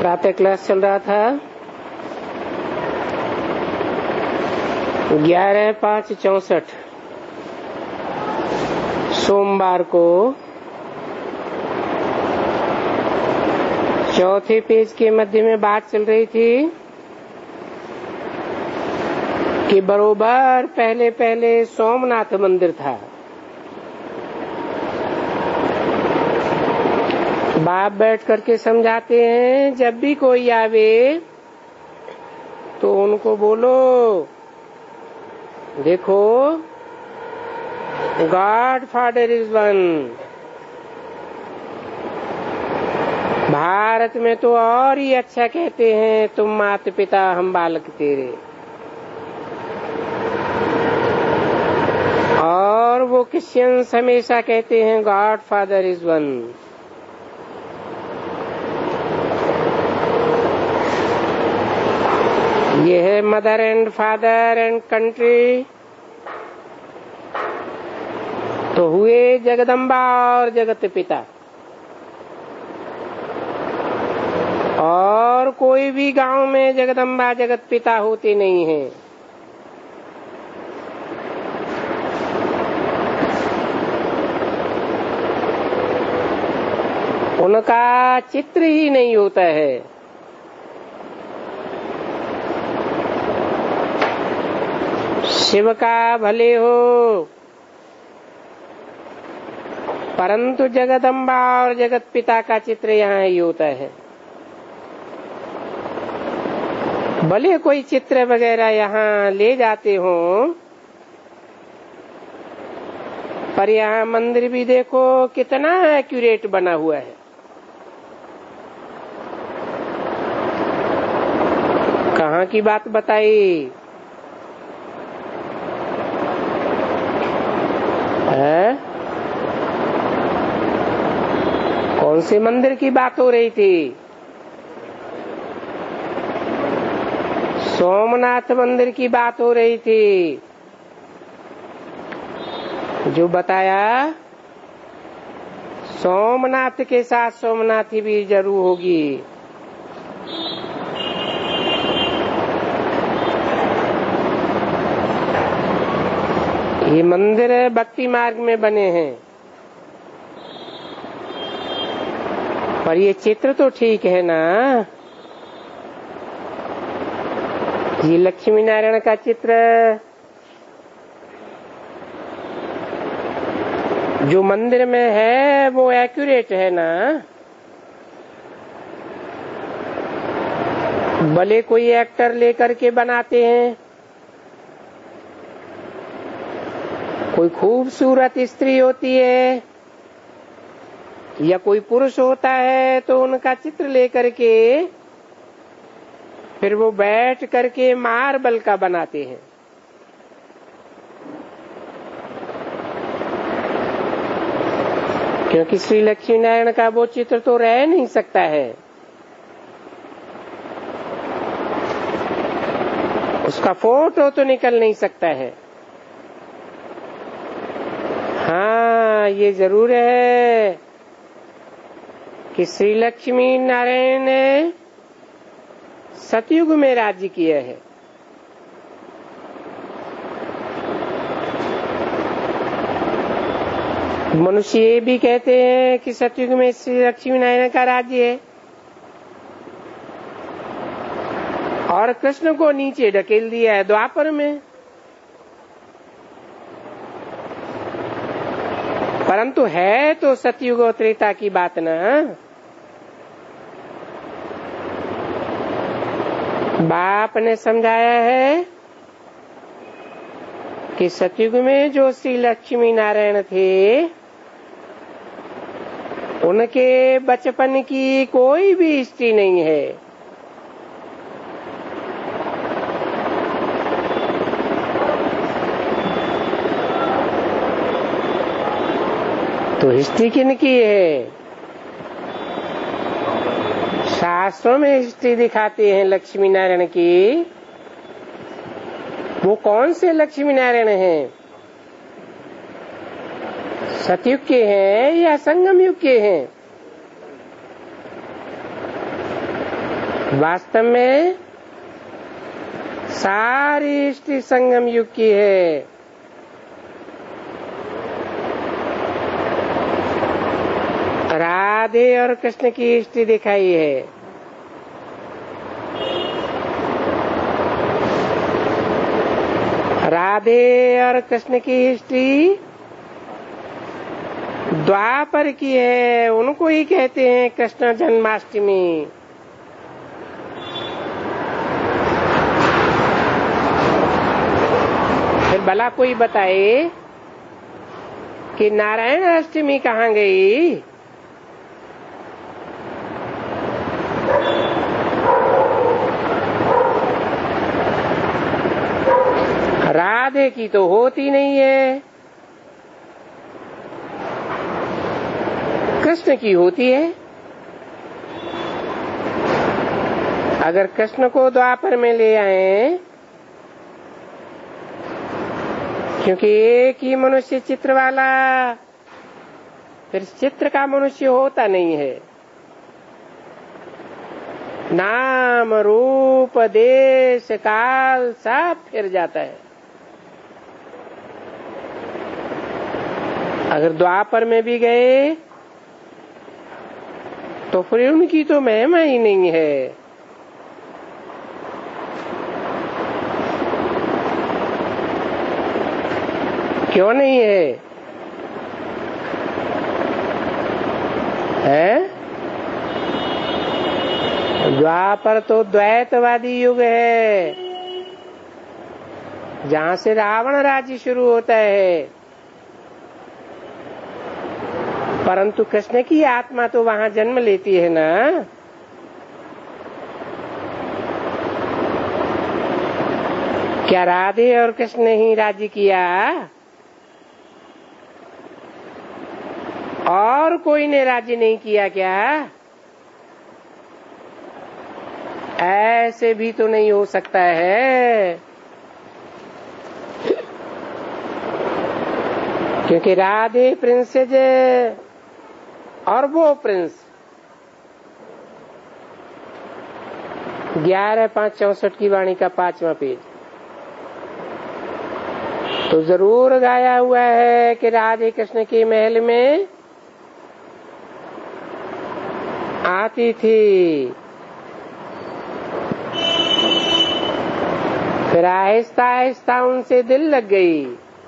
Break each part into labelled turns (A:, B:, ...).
A: प्रातः क्लास चल रहा था। 11/5/64 सोमवार को चौथे पेज के मध्य में बात चल रही थी कि बरोबर पहले पहले सोमनाथ मंदिर था। बाप बैठ करके समझाते हैं, जब भी कोई आवे तो उनको बोलो, देखो गॉड फादर इज वन। भारत में तो और ही अच्छा कहते हैं, तुम माता पिता हम बालक तेरे। और वो क्रिश्चियंस हमेशा कहते हैं गॉड फादर इज वन। ये है mother and father and country, तो हुए जगदम्बा और जगत पिता। और कोई भी गांव में जगदम्बा जगत पिता होते नहीं हैं। उनका चित्र ही नहीं होता है। शिव का भले हो, परंतु जगदम्बा और जगत पिता का चित्र यहाँ ही होता है। भले कोई चित्र वगैरह यहाँ ले जाते हो, पर यहाँ मंदिर भी देखो कितना एक्यूरेट बना हुआ है। कहाँ की बात बताई है? कौन से मंदिर की बात हो रही थी? सोमनाथ मंदिर की बात हो रही थी। जो बताया सोमनाथ के साथ सोमनाथी भी जरूर होगी। ये मंदिर भक्ति मार्ग में बने हैं, पर ये चित्र तो ठीक है ना। ये लक्ष्मी नारायण का चित्र जो मंदिर में है वो एक्यूरेट है ना। भले कोई एक्टर लेकर के बनाते हैं, कोई खूबसूरत स्त्री होती है या कोई पुरुष होता है, तो उनका चित्र लेकर के फिर वो बैठ करके मार्बल का बनाते हैं। क्योंकि श्री लक्ष्मी नारायण का वो चित्र तो रह नहीं सकता है। उसका फोटो तो निकल नहीं सकता है। हाँ, ये जरूर है कि श्री लक्ष्मी नारायण ने सतयुग में राज्य किया है। मनुष्य ये भी कहते हैं कि सतयुग में श्री लक्ष्मी नारायण का राज्य है, और कृष्ण को नीचे ढकेल दिया है द्वापर में। परंतु है तो सतयुग और त्रेता की बात ना। बाप ने समझाया है कि सतयुग में जो श्री लक्ष्मी नारायण थे, उनके बचपन की कोई भी हिस्ट्री नहीं है। तो हिस्ट्री किन की है? शास्त्रों में हिस्ट्री दिखाते हैं लक्ष्मी नारायण की। वो कौन से लक्ष्मी नारायण हैं? सतयुग के हैं या संगम युग के हैं? वास्तव में सारी सृष्टि संगम युग की है। राधे और कृष्ण की सृष्टि दिखाई है। राधे और कृष्ण की हिस्ट्री द्वापर की है, उनको ही कहते हैं कृष्ण जन्माष्टमी। फिर भला कोई बताए कि नारायण अष्टमी कहाँ गई? राधे की तो होती नहीं है, कृष्ण की होती है। अगर कृष्ण को द्वापर में ले आए, क्योंकि एक ही मनुष्य चित्र वाला, फिर चित्र का मनुष्य होता नहीं है। नाम रूप देश काल सब फिर जाता है। अगर द्वापर में भी गए तो फिर उनकी तो महिमा ही नहीं है। क्यों नहीं है? द्वापर तो द्वैतवादी युग है, जहां से रावण राज्य शुरू होता है। परंतु कृष्ण की आत्मा तो वहां जन्म लेती है ना। क्या राधे और कृष्ण ने ही राज्य किया? और कोई ने राज्य नहीं किया क्या? ऐसे भी तो नहीं हो सकता है, क्योंकि राधे प्रिंसेस और वो प्रिंस 11/5/64 की वाणी का 5वां पेज तो जरूर गाया हुआ है कि राधे कृष्ण के महल में आती थी, फिर आहिस्ता आहिस्ता उनसे दिल लग गई।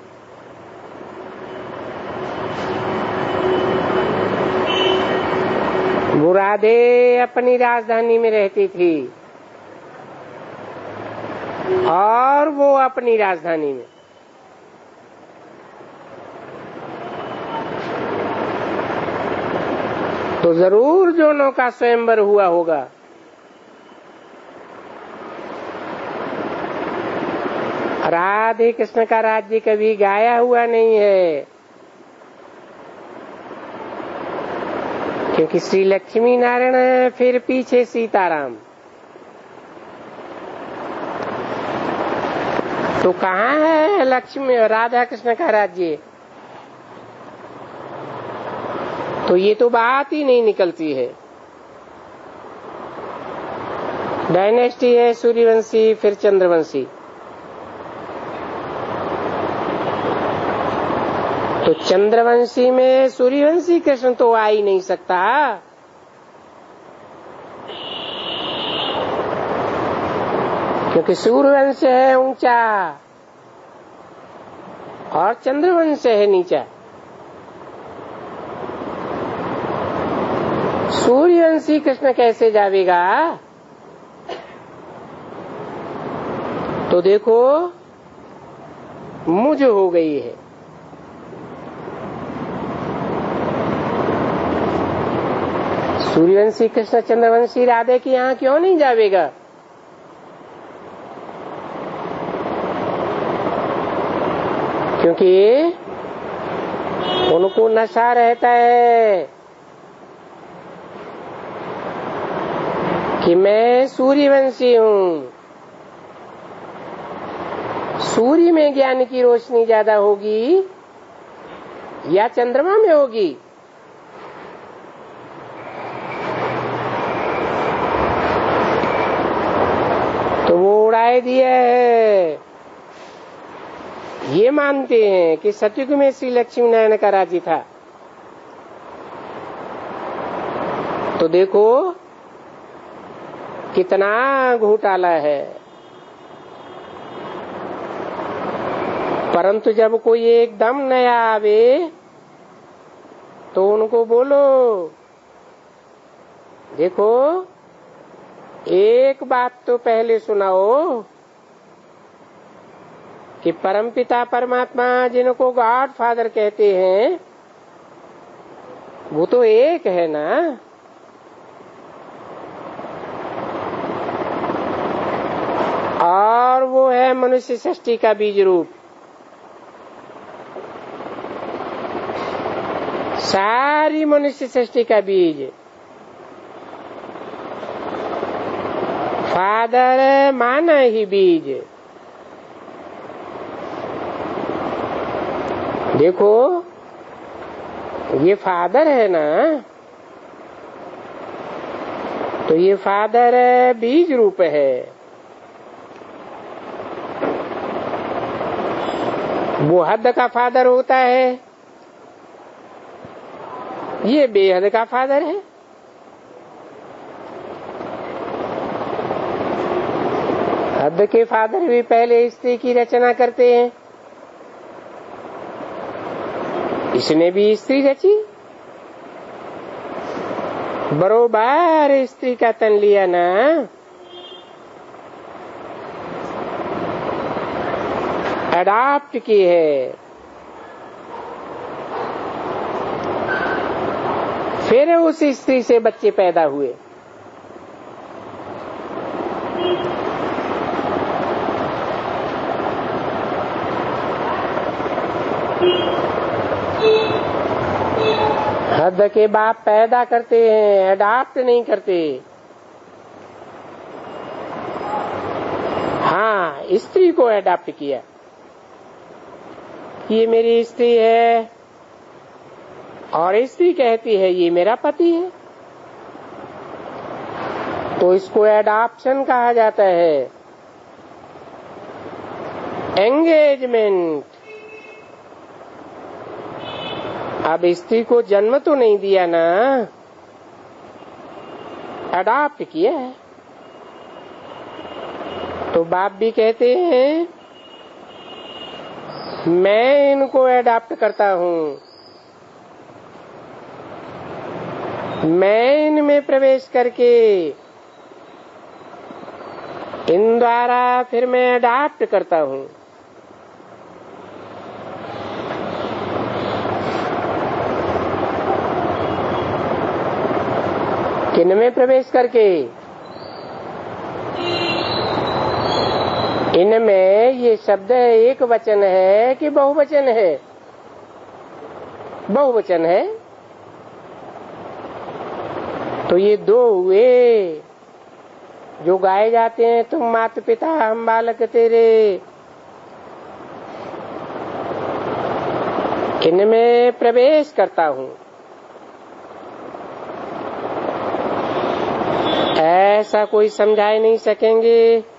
A: वो राधे अपनी राजधानी में रहती थी और वो अपनी राजधानी में। तो जरूर दोनों का स्वयंवर हुआ होगा। राधे कृष्ण का राज्य कभी गाया हुआ नहीं है, क्योंकि श्री लक्ष्मी नारायण है, फिर पीछे सीताराम। तो कहाँ है लक्ष्मी राधा कृष्ण का राज्य? तो ये तो बात ही नहीं निकलती है। डायनेस्टी है सूर्यवंशी, फिर चंद्रवंशी। तो चंद्रवंशी में सूर्यवंशी कृष्ण तो आ ही नहीं सकता, क्योंकि सूर्यवंश है ऊंचा और चंद्रवंश है नीचा। सूर्यवंशी कृष्ण कैसे जावेगा? तो देखो मुझ हो गई है। सूर्यवंशी कृष्ण चंद्रवंशी राधे के यहाँ क्यों नहीं जावेगा? क्योंकि उनको नशा रहता है कि मैं सूर्यवंशी हूँ। सूर्य में ज्ञान की रोशनी ज्यादा होगी या चंद्रमा में होगी? राय दिया है। ये मानते हैं कि सतयुग में श्री लक्ष्मी नारायण का राज्य था। तो देखो कितना घोटाला है। परंतु जब कोई एकदम नया आवे तो उनको बोलो, देखो एक बात तो पहले सुनाओ कि परमपिता परमात्मा जिनको गॉड फादर कहते हैं वो तो एक है ना। और वो है मनुष्य सृष्टि का बीज रूप। सारी मनुष्य सृष्टि का बीज फादर माना ही बीज। देखो ये फादर है ना, तो ये फादर बीज रूप है। वो हद का फादर होता है, ये बेहद का फादर है। हद के फादर भी पहले स्त्री की रचना करते हैं, इसने भी स्त्री रची। बरोबर स्त्री का तन लिया ना, अडॉप्ट की है। फिर उस स्त्री से बच्चे पैदा हुए। हद के बाप पैदा करते हैं, अडॉप्ट नहीं करते। हाँ, स्त्री को अडॉप्ट किया, ये मेरी स्त्री है, और स्त्री कहती है ये मेरा पति है, तो इसको अडॉप्शन कहा जाता है। एंगेजमेंट। अब स्त्री को जन्म तो नहीं दिया ना, अडॉप्ट किया है। तो बाप भी कहते हैं मैं इनको अडॉप्ट करता हूँ, मैं इनमें प्रवेश करके इन द्वारा फिर मैं अडॉप्ट करता हूँ। किन में प्रवेश करके? इनमें ये शब्द एक वचन है कि बहुवचन है? बहुवचन है। तो ये दो हुए जो गाए जाते हैं, तुम माता पिता हम बालक तेरे। इनमें प्रवेश करता हूँ। ऐसा कोई समझा नहीं सकेंगे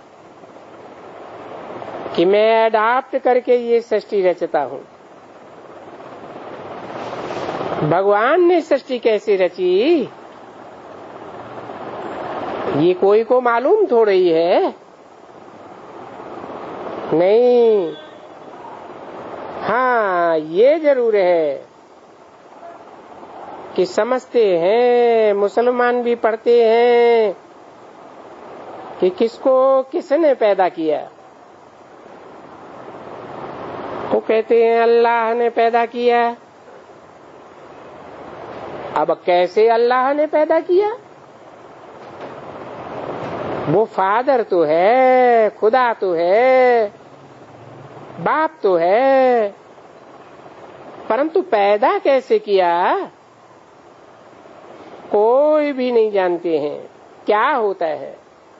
A: कि मैं अडॉप्ट करके ये सृष्टि रचता हूँ। भगवान ने सृष्टि कैसे रची ये कोई को मालूम थोड़ी है। नहीं, हाँ ये जरूर है कि समझते हैं, मुसलमान भी पढ़ते हैं कि किसको किसने पैदा किया। वो कहते हैं अल्लाह ने पैदा किया। अब कैसे अल्लाह ने पैदा किया? वो फादर तो है, खुदा तो है, बाप तो है, परंतु पैदा कैसे किया कोई भी नहीं जानते हैं। क्या होता है?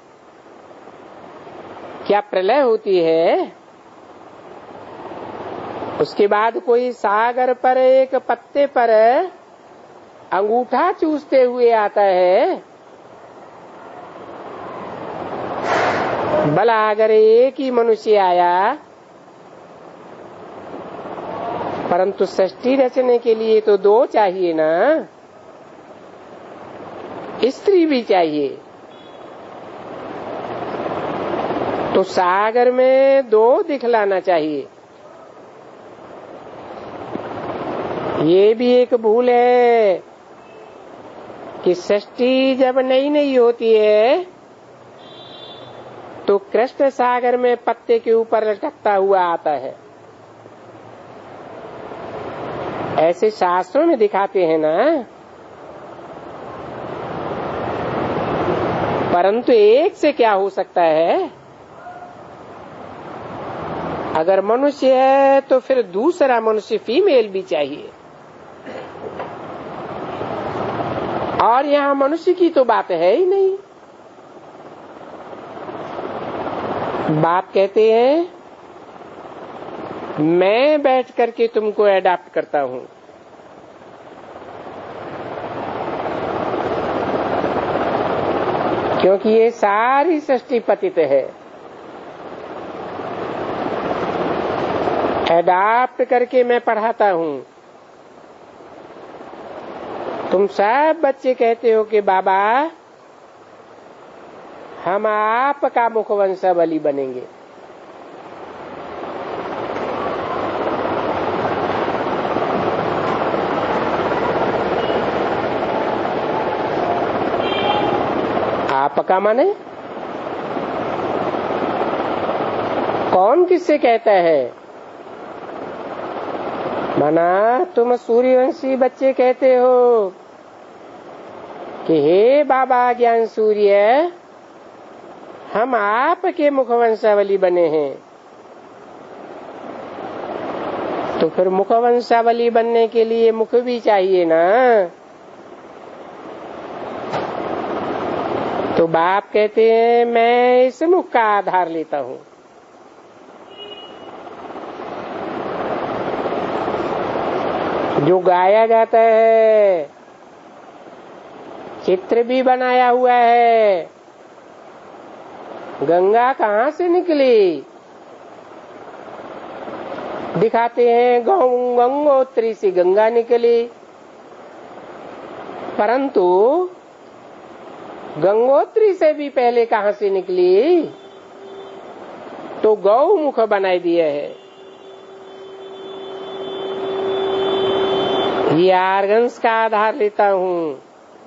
A: क्या प्रलय होती है? उसके बाद कोई सागर पर एक पत्ते पर अंगूठा चूसते हुए आता है, भला अगर एक ही मनुष्य आया, परंतु सृष्टि रचने के लिए तो दो चाहिए ना, स्त्री भी चाहिए। तो सागर में दो दिखलाना चाहिए। ये भी एक भूल है कि सृष्टि जब नई नई होती है तो कृष्ण सागर में पत्ते के ऊपर लटकता हुआ आता है, ऐसे शास्त्रों में दिखाते हैं ना। परंतु एक से क्या हो सकता है? अगर मनुष्य है तो फिर दूसरा मनुष्य फीमेल भी चाहिए। और यहाँ मनुष्य की तो बात है ही नहीं। बाप कहते हैं मैं बैठ करके तुमको एडाप्ट करता हूं। क्योंकि ये सारी सृष्टि पतित है। एडाप्ट करके मैं पढ़ाता हूं। तुम सब बच्चे कहते हो कि बाबा हम आपका मुखवंशावली बनेंगे। आपका माने कौन किससे कहता है? माना तुम सूर्यवंशी बच्चे कहते हो कि हे बाबा ज्ञान सूर्य, हम आपके मुखवंशावली बने हैं। तो फिर मुखवंशावली बनने के लिए मुख भी चाहिए ना। तो बाप कहते हैं मैं इस मुख का आधार लेता हूं। जो गाया जाता है, चित्र भी बनाया हुआ है। गंगा कहाँ से निकली? दिखाते हैं गंगोत्री से गंगा निकली, परंतु गंगोत्री से भी पहले कहाँ से निकली? तो गौमुख बनाई दिया है। ये आर्गन्स का आधार लेता हूँ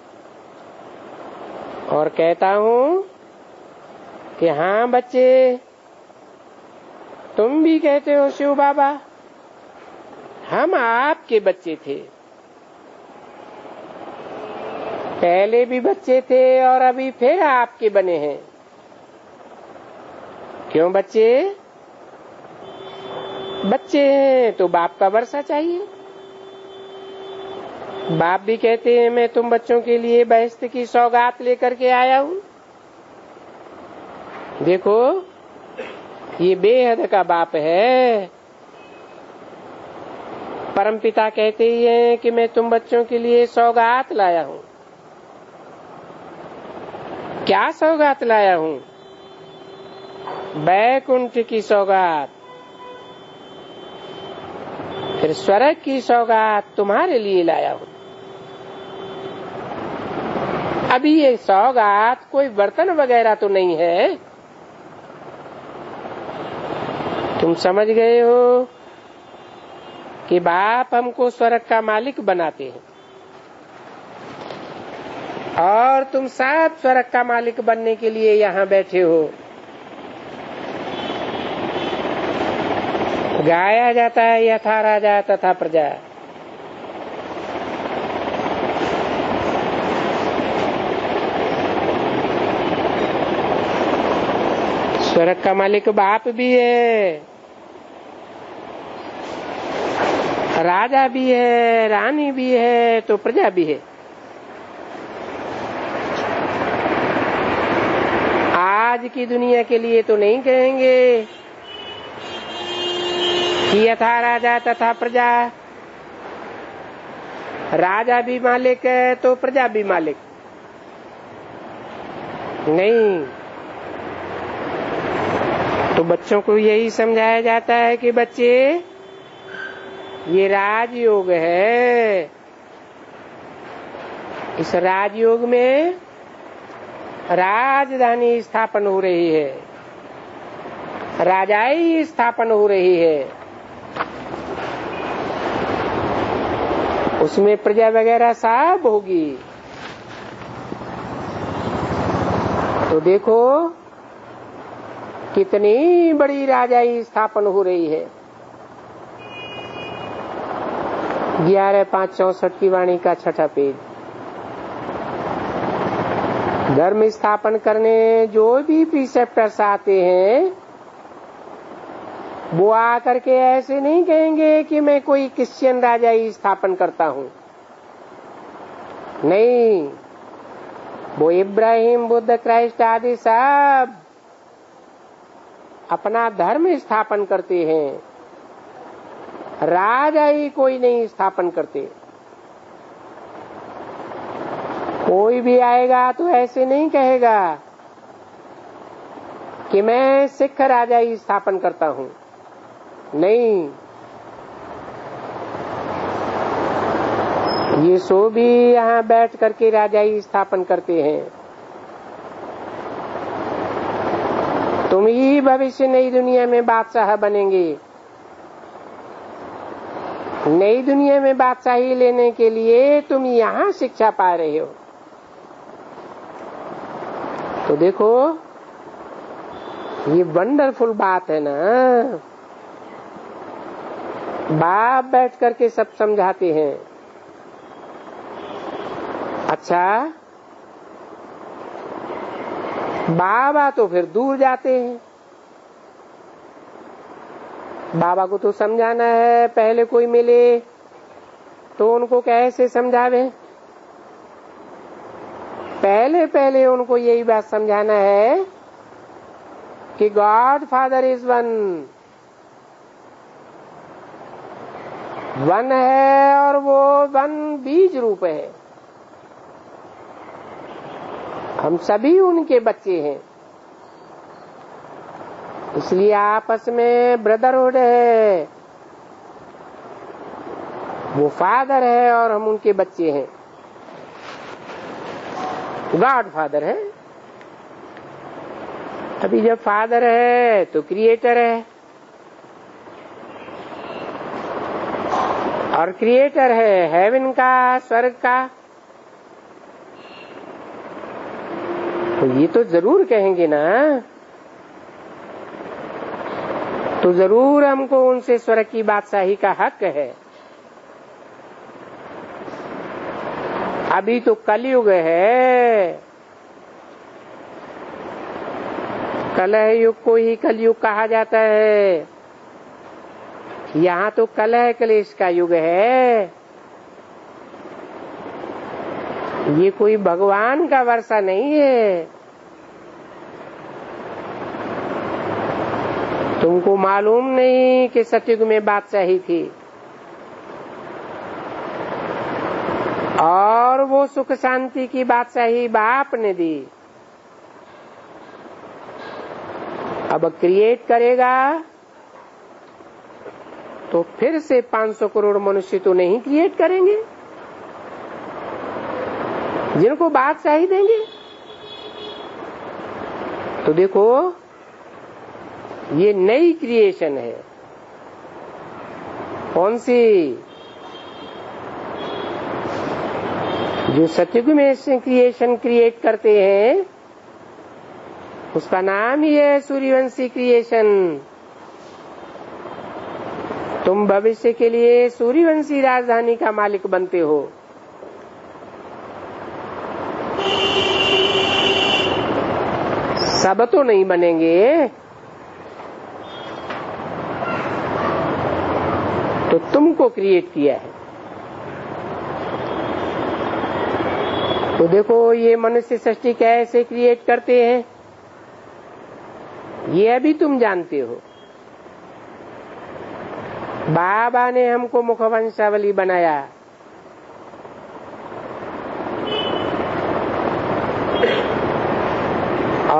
A: और कहता हूँ कि हाँ बच्चे, तुम भी कहते हो शिव बाबा हम आपके बच्चे थे, पहले भी बच्चे थे और अभी फिर आपके बने हैं। क्यों बच्चे? बच्चे हैं तो बाप का वर्षा चाहिए। बाप भी कहते हैं मैं तुम बच्चों के लिए बहिश्त की सौगात लेकर के आया हूँ। देखो ये बेहद का बाप है। परमपिता कहते ही हैं कि मैं तुम बच्चों के लिए सौगात लाया हूँ। क्या सौगात लाया हूँ? बैकुंठ की सौगात, फिर स्वर्ग की सौगात तुम्हारे लिए लाया हूँ। अभी ये सौगात कोई बर्तन वगैरह तो नहीं है। तुम समझ गए हो कि बाप हमको स्वर्ग का मालिक बनाते हैं और तुम सब स्वर्ग का मालिक बनने के लिए यहाँ बैठे हो। गाया जाता है यथा राजा तथा प्रजा। स्वर्ग का मालिक बाप भी है, राजा भी है, रानी भी है, तो प्रजा भी है। आज की दुनिया के लिए तो नहीं कहेंगे कि यथा राजा तथा प्रजा, राजा भी मालिक है तो प्रजा भी मालिक नहीं। तो बच्चों को यही समझाया जाता है कि बच्चे ये राजयोग है, इस राजयोग में राजधानी स्थापन हो रही है, राजाई स्थापन हो रही है, उसमें प्रजा वगैरह सब होगी। तो देखो कितनी बड़ी राजाई स्थापन हो रही है। 11/5/64 की वाणी का 6ठा पेज। धर्म स्थापन करने जो भी प्रीसेप्टर्स आते हैं वो आकर के ऐसे नहीं कहेंगे कि मैं कोई क्रिश्चियन राजाई स्थापन करता हूं। नहीं, वो इब्राहिम, बुद्ध, क्राइस्ट आदि सब अपना धर्म स्थापन करते हैं, राजाई कोई नहीं स्थापन करते। कोई भी आएगा तो ऐसे नहीं कहेगा कि मैं सिख राजाई स्थापन करता हूं। नहीं, ये सो भी यहाँ बैठ करके राजाई स्थापन करते हैं। तुम ही भविष्य नई दुनिया में बादशाह बनेंगे। नई दुनिया में बादशाही लेने के लिए तुम यहाँ शिक्षा पा रहे हो। तो देखो ये वंडरफुल बात है ना। बाप बैठ करके सब समझाते हैं। अच्छा, बाबा तो फिर दूर जाते हैं। बाबा को तो समझाना है, पहले कोई मिले तो उनको कैसे समझावे। पहले उनको यही बात समझाना है कि गॉड फादर इज वन है और वो वन बीज रूप है। हम सभी उनके बच्चे हैं, इसलिए आपस में ब्रदरहुड है। वो फादर है और हम उनके बच्चे हैं। गॉड फादर है। अभी जब फादर है तो क्रिएटर है, और क्रिएटर है हेवन का, स्वर्ग का। तो ये तो जरूर कहेंगे ना, तो जरूर हमको उनसे स्वर्ग की बादशाही का हक है। अभी तो कलयुग है, कलह युग को ही कलयुग कहा जाता है। यहाँ तो कलह क्लेश का युग है। ये कोई भगवान का वर्षा नहीं है। तुमको मालूम नहीं कि सतयुग में बादशाही थी, और वो सुख शांति की बादशाही बाप ने दी। अब क्रिएट करेगा तो फिर से 500 करोड़ मनुष्य तो नहीं क्रिएट करेंगे जिनको बादशाही देंगे। तो देखो ये नई क्रिएशन है। कौन सी? जो सतयुग में क्रिएशन क्रिएट करते हैं उसका नाम ही है सूर्यवंशी क्रिएशन। तुम भविष्य के लिए सूर्यवंशी राजधानी का मालिक बनते हो। सब तो नहीं बनेंगे, तो तुमको क्रिएट किया है। तो देखो ये मनुष्य सृष्टि कैसे क्रिएट करते हैं ये अभी तुम जानते हो। बाबा ने हमको मुखवंशावली बनाया।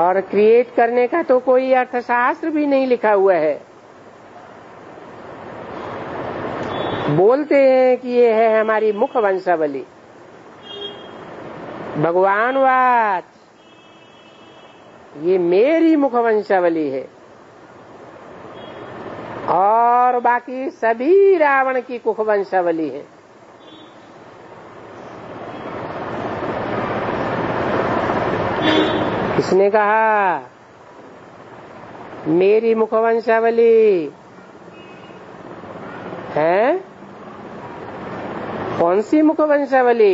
A: और क्रिएट करने का तो कोई अर्थशास्त्र भी नहीं लिखा हुआ है। बोलते हैं कि ये है हमारी मुख वंशावली, भगवानवाच, ये मेरी मुख वंशावली है और बाकी सभी रावण की कुख वंशावली है। किसने कहा मेरी मुख वंशावली है? कौन सी मुख वंशावली?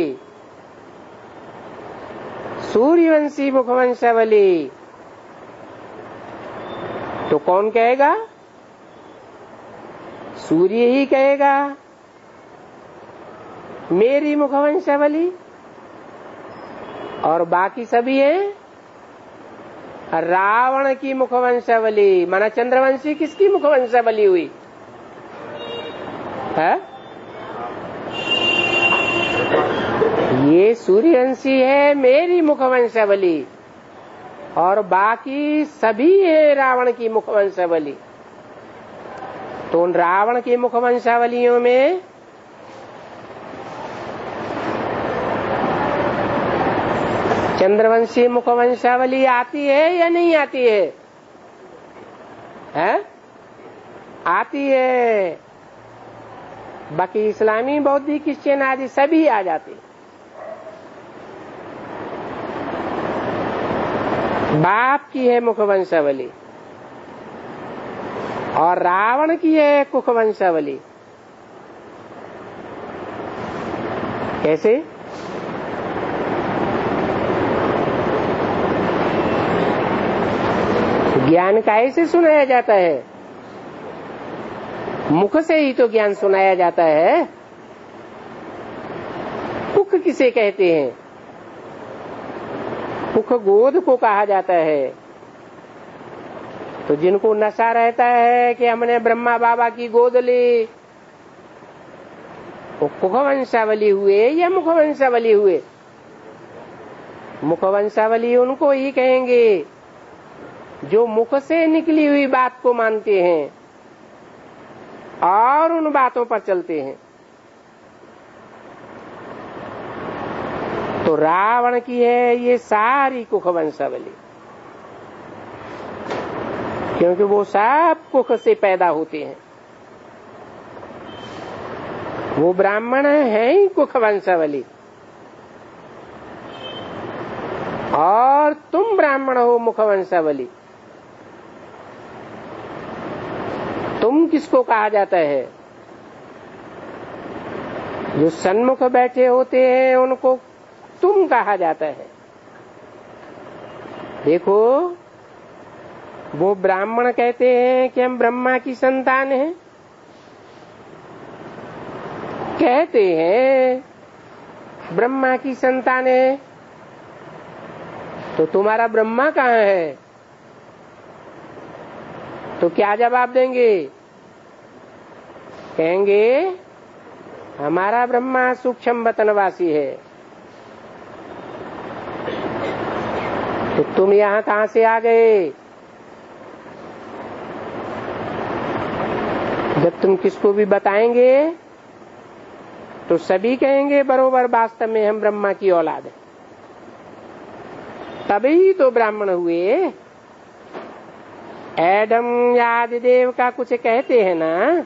A: सूर्यवंशी मुख वंशावली। तो कौन कहेगा? सूर्य ही कहेगा मेरी मुख वंशावली, और बाकी सभी है रावण की मुख वंशावली। माना चंद्रवंशी किसकी मुख वंशावली हुई है? ये सूर्यवंशी है मेरी मुख वंशावली, और बाकी सभी है रावण की मुख वंशावली। तो उन रावण की मुख वंशावलियों में चंद्रवंशी मुख वंशावली आती है या नहीं आती है? हैं? आती है। बाकी इस्लामी, बौद्धिक, क्रिश्चियन आदि सभी आ जाते। बाप की है मुख वंशावली और रावण की है कुख वंशावली। कैसे? ज्ञान कैसे सुनाया जाता है? मुख से ही तो ज्ञान सुनाया जाता है। कुख किसे कहते हैं? कुख गोद को कहा जाता है। तो जिनको नशा रहता है कि हमने ब्रह्मा बाबा की गोद ली, वो कुख वंशावली हुए या मुख वंशावली हुए? मुख वंशावली उनको ही कहेंगे जो मुख से निकली हुई बात को मानते हैं और उन बातों पर चलते हैं। तो रावण की है ये सारी कुख वंशावली, क्योंकि वो सब कुख से पैदा होते हैं। वो ब्राह्मण है ही कुख वंशावली, और तुम ब्राह्मण हो मुख वंशावली। तुम किसको कहा जाता है? जो सन्मुख बैठे होते हैं उनको तुम कहा जाता है। देखो, वो ब्राह्मण कहते हैं कि हम ब्रह्मा की संतान हैं, कहते हैं ब्रह्मा की संतान है। तो तुम्हारा ब्रह्मा कहाँ है? तो क्या जवाब देंगे? कहेंगे हमारा ब्रह्मा सूक्ष्म वतनवासी है। तो तुम यहाँ कहाँ से आ गए? जब तुम किसको भी बताएंगे तो सभी कहेंगे बरोबर वास्तव में हम ब्रह्मा की औलाद है। तभी तो ब्राह्मण हुए। एडम या आदिदेव का कुछ कहते हैं ना,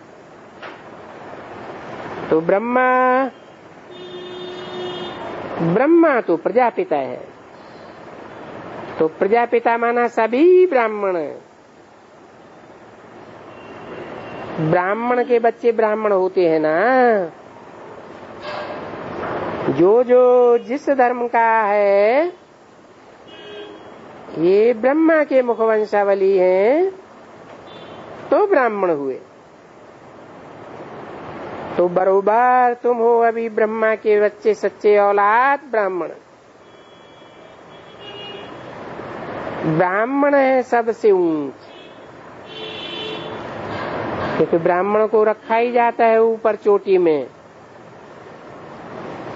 A: तो ब्रह्मा तो प्रजापिता है। तो प्रजापिता माना सभी ब्राह्मण। ब्राह्मण के बच्चे ब्राह्मण होते हैं ना। जो जिस धर्म का है, ये ब्रह्मा के मुख वंशावली हैं, तो ब्राह्मण हुए। तो बरोबर तुम हो अभी ब्रह्मा के बच्चे, सच्चे औलाद ब्राह्मण। ब्राह्मण है सबसे ऊंच, क्योंकि ब्राह्मण को रखा ही जाता है ऊपर चोटी में।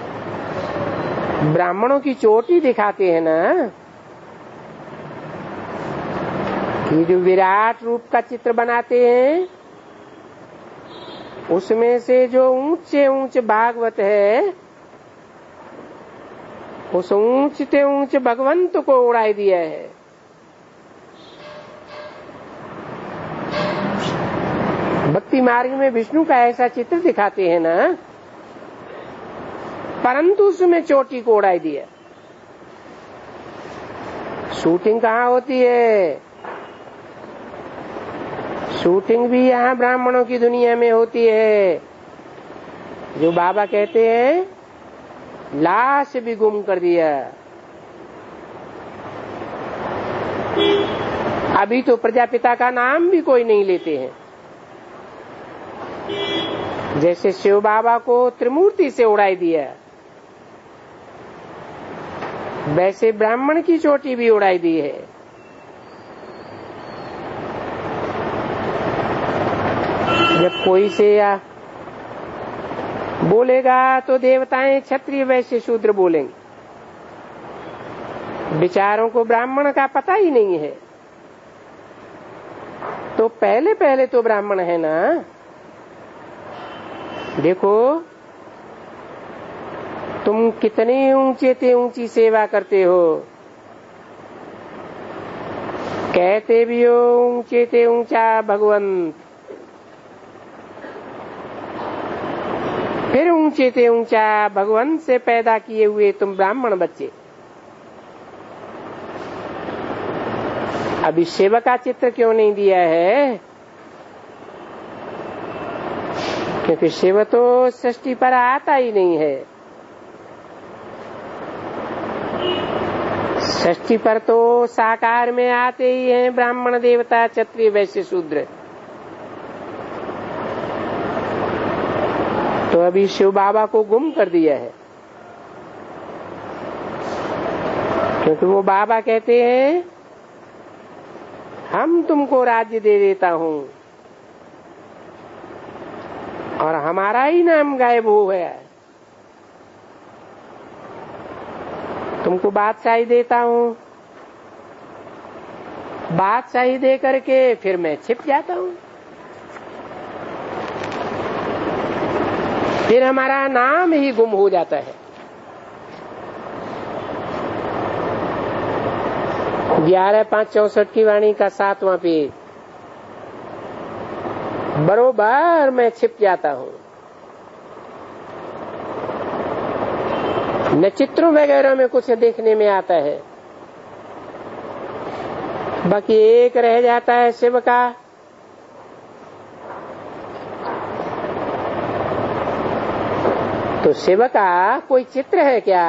A: ब्राह्मणों की चोटी दिखाते हैं ना, ये जो विराट रूप का चित्र बनाते हैं, उसमें से जो ऊंचे ऊंचे भागवत है, उस ऊंचते ऊंचे भगवंत को उड़ाई दिया है। भक्ति मार्ग में विष्णु का ऐसा चित्र दिखाते हैं ना, परंतु उसमें चोटी को उड़ाई दिया। शूटिंग कहाँ होती है? शूटिंग भी यहाँ ब्राह्मणों की दुनिया में होती है। जो बाबा कहते हैं लाश भी गुम कर दिया। अभी तो प्रजापिता का नाम भी कोई नहीं लेते हैं। जैसे शिव बाबा को त्रिमूर्ति से उड़ाई दिया, वैसे ब्राह्मण की चोटी भी उड़ाई दी है। जब कोई से बोलेगा तो देवताएं क्षत्रिय वैश्य शूद्र बोलेंगे। विचारों को ब्राह्मण का पता ही नहीं है। तो पहले पहले तो ब्राह्मण है ना। देखो तुम कितनी ऊंचे से ऊंची सेवा करते हो, कहते भी हो ऊंचे से ऊंचा भगवंत, फिर ऊंचे से ऊंचा भगवंत से पैदा किए हुए तुम ब्राह्मण बच्चे। अभी शिव का चित्र क्यों नहीं दिया है? क्योंकि शिव तो सृष्टि पर आता ही नहीं है। सृष्टि पर तो साकार में आते ही हैं ब्राह्मण देवता क्षत्रिय वैश्य शूद्र। तो अभी शिव बाबा को गुम कर दिया है, क्योंकि वो बाबा कहते हैं हम तुमको राज्य दे देता हूं और हमारा ही नाम गायब हो गया। तुमको बादशाही देता हूं, बादशाही दे करके फिर मैं छिप जाता हूं, फिर हमारा नाम ही गुम हो जाता है। 11/5/64 की वाणी का 7वां पेज। बरोबर मैं छिप जाता हूं। न चित्रों वगैरह में कुछ देखने में आता है, बाकी एक रह जाता है शिव का। तो शिव का कोई चित्र है क्या?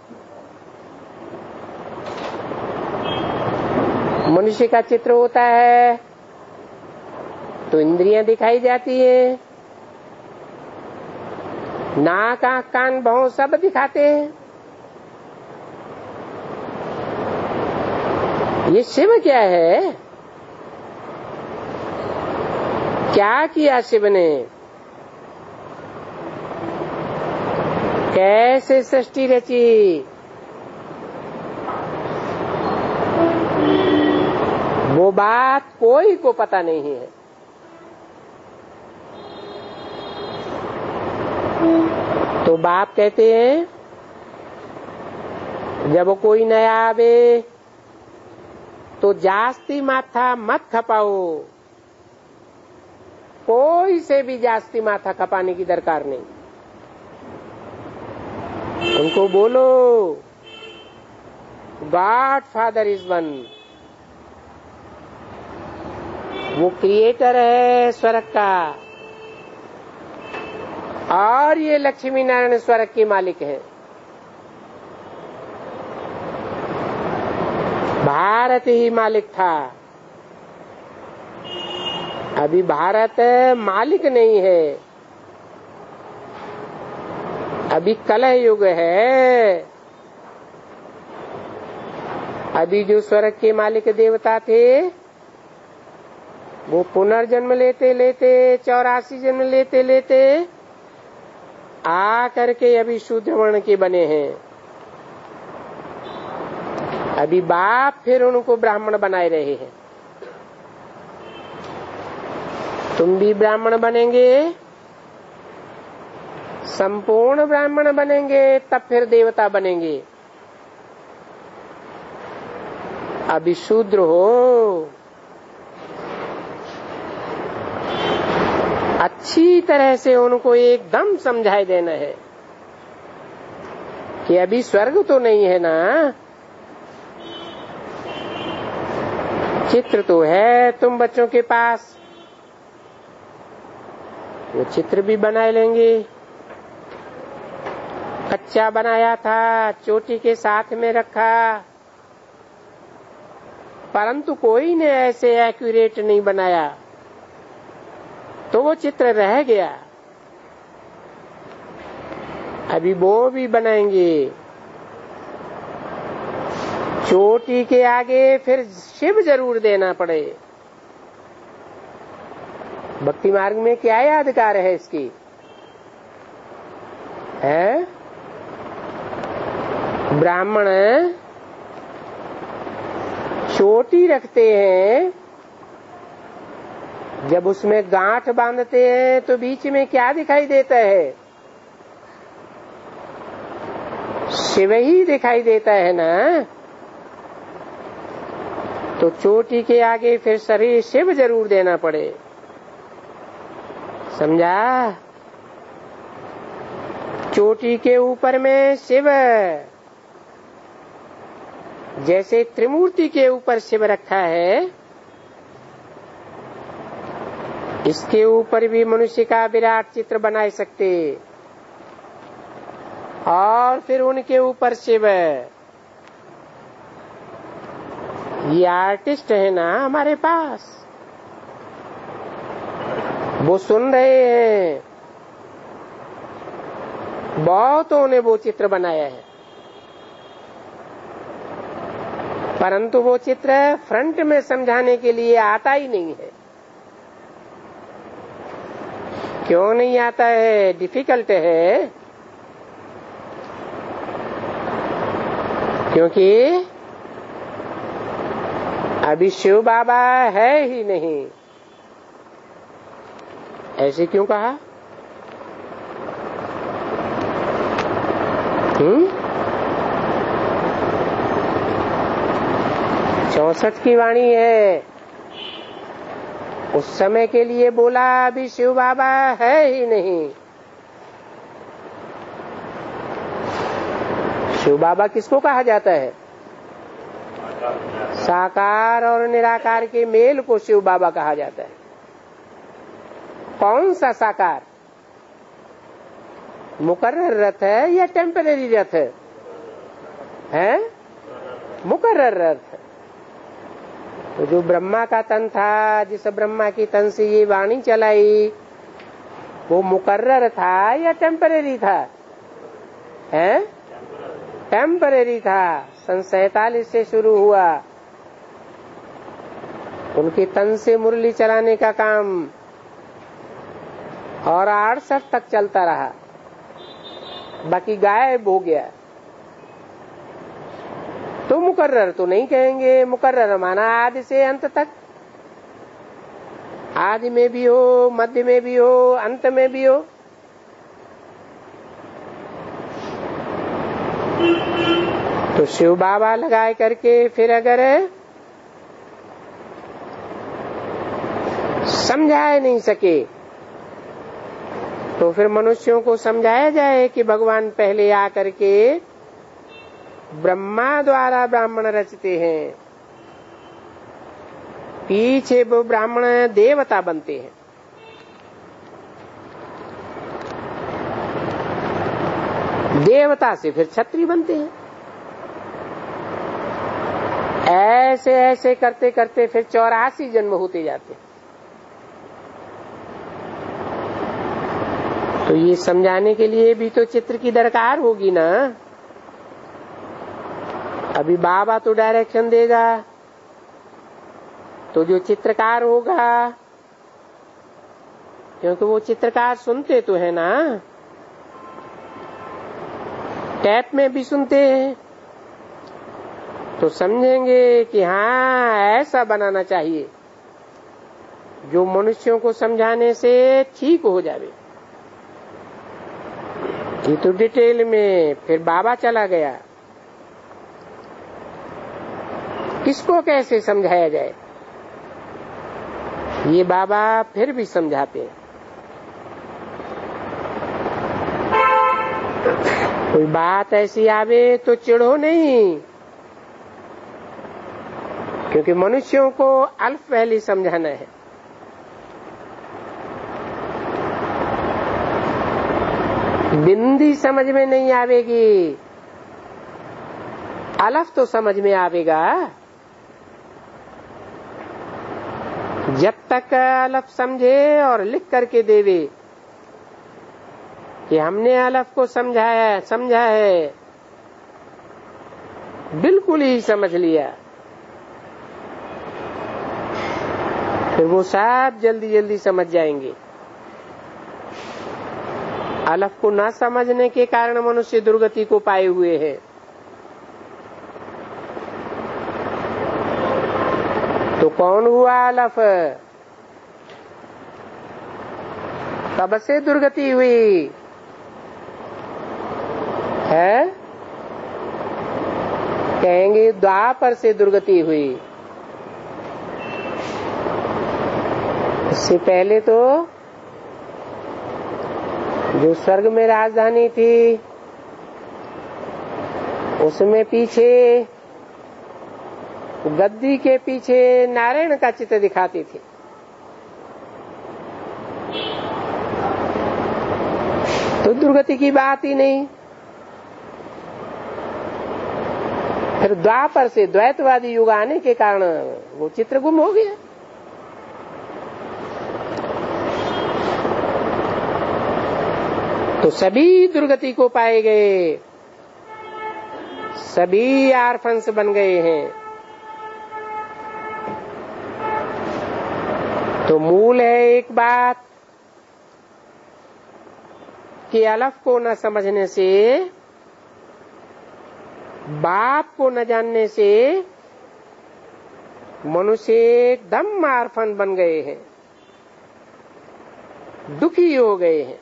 A: मनुष्य का चित्र होता है तो इंद्रियां दिखाई जाती है, नाक आंख कान भौं सब दिखाते हैं। ये शिव क्या है? क्या किया शिव ने? कैसे सृष्टि रची? वो बात कोई को पता नहीं है। तो बाप कहते हैं जब कोई नया आवे तो जास्ती माथा मत खपाओ। कोई से भी जास्ती माथा खपाने की दरकार नहीं। उनको बोलो गॉड फादर इज वन। वो क्रिएटर है स्वर्ग का और ये लक्ष्मी नारायण स्वर्ग के मालिक है। भारत ही मालिक था, अभी भारत मालिक नहीं है। अभी कलह युग है। अभी जो स्वर्ग के मालिक देवता थे वो पुनर्जन्म लेते लेते 84 जन्म लेते लेते आ करके अभी शूद्र वर्ण के बने हैं। अभी बाप फिर उनको ब्राह्मण बनाए रहे हैं। तुम भी ब्राह्मण बनेंगे, संपूर्ण ब्राह्मण बनेंगे, तब फिर देवता बनेंगे। अभी शूद्र हो, अच्छी तरह से उनको एकदम समझाई देना है कि अभी स्वर्ग तो नहीं है ना, चित्र तो है तुम बच्चों के पास, वो चित्र भी बना लेंगे। कच्चा बनाया था, चोटी के साथ में रखा, परंतु कोई ने ऐसे एक्यूरेट नहीं बनाया, तो वो चित्र रह गया। अभी वो भी बनाएंगे। चोटी के आगे फिर शिव जरूर देना पड़े। भक्ति मार्ग में क्या यादगार है इसकी, है? ब्राह्मण चोटी रखते हैं, जब उसमें गांठ बांधते हैं तो बीच में क्या दिखाई देता है? शिव ही दिखाई देता है ना। तो चोटी के आगे फिर शरीर शिव जरूर देना पड़े, समझा? चोटी के ऊपर में शिव, जैसे त्रिमूर्ति के ऊपर शिव रखा है, इसके ऊपर भी मनुष्य का विराट चित्र बना सकते, और फिर उनके ऊपर शिव। ये आर्टिस्ट है ना हमारे पास, वो सुन रहे हैं, बहुतों ने वो चित्र बनाया है, परंतु वो चित्र फ्रंट में समझाने के लिए आता ही नहीं है। क्यों नहीं आता है? डिफिकल्ट है, क्योंकि अभी शिव बाबा है ही नहीं। ऐसे क्यों कहा? 64 की वाणी है, उस समय के लिए बोला, अभी शिव बाबा है ही नहीं। शिव बाबा किसको कहा जाता है? साकार और निराकार के मेल को शिव बाबा कहा जाता है। कौन सा साकार? मुकर्रर रथ है या टेम्पररी रथ है? मुकर्रर रथ। तो जो ब्रह्मा का तन था, जिस ब्रह्मा की तन से ये वाणी चलाई, वो मुकर्रर था या टेम्पररी था? है? टेम्पररी था। सन 47 से शुरू हुआ उनके तन से मुरली चलाने का काम, और 68 तक चलता रहा, बाकी गायब हो गया। तो मुकर्रर तो नहीं कहेंगे, मुकर्रर माना आदि से अंत तक, आदि में भी हो, मध्य में भी हो, अंत में भी हो। तो शिव बाबा लगाए करके फिर अगर समझाए नहीं सके, तो फिर मनुष्यों को समझाया जाए कि भगवान पहले आकर के ब्रह्मा द्वारा ब्राह्मण रचते हैं, पीछे वो ब्राह्मण देवता बनते हैं। देवता से फिर क्षत्रिय बनते हैं। ऐसे ऐसे करते करते फिर 84 जन्म होते जाते हैं। तो ये समझाने के लिए भी तो चित्र की दरकार होगी ना। अभी बाबा तो डायरेक्शन देगा, तो जो चित्रकार होगा, क्योंकि वो चित्रकार सुनते तो है ना, टैप में भी सुनते हैं, तो समझेंगे कि हाँ ऐसा बनाना चाहिए। जो मनुष्यों को समझाने से ठीक हो जावे। ये तो डिटेल में फिर बाबा चला गया, किसको कैसे समझाया जाए ये बाबा फिर भी समझाते हैं। कोई बात ऐसी आवे तो चिढ़ो नहीं, क्योंकि मनुष्यों को अल्प पहले समझाना है। बिंदी समझ में नहीं आवेगी, अलफ तो समझ में आवेगा। जब तक अलफ समझे और लिख करके देवे कि हमने अलफ को समझा है, बिल्कुल ही समझ लिया, फिर वो सब जल्दी जल्दी समझ जाएंगे। अलफ को न समझने के कारण मनुष्य दुर्गति को पाए हुए हैं। तो कौन हुआ अलफ? कब से दुर्गति हुई है? कहेंगे द्वापर से दुर्गति हुई। इससे पहले तो जो स्वर्ग में राजधानी थी उसमें पीछे गद्दी के पीछे नारायण का चित्र दिखाती थी। तो दुर्गति की बात ही नहीं। फिर द्वापर से द्वैतवादी युग आने के कारण वो चित्र गुम हो गया। तो सभी दुर्गति को पाए गए, सभी आर्फंस बन गए हैं। तो मूल है एक बात कि अलफ को न समझने से, बाप को न जानने से मनुष्य एकदम आर्फन बन गए हैं, दुखी हो गए हैं।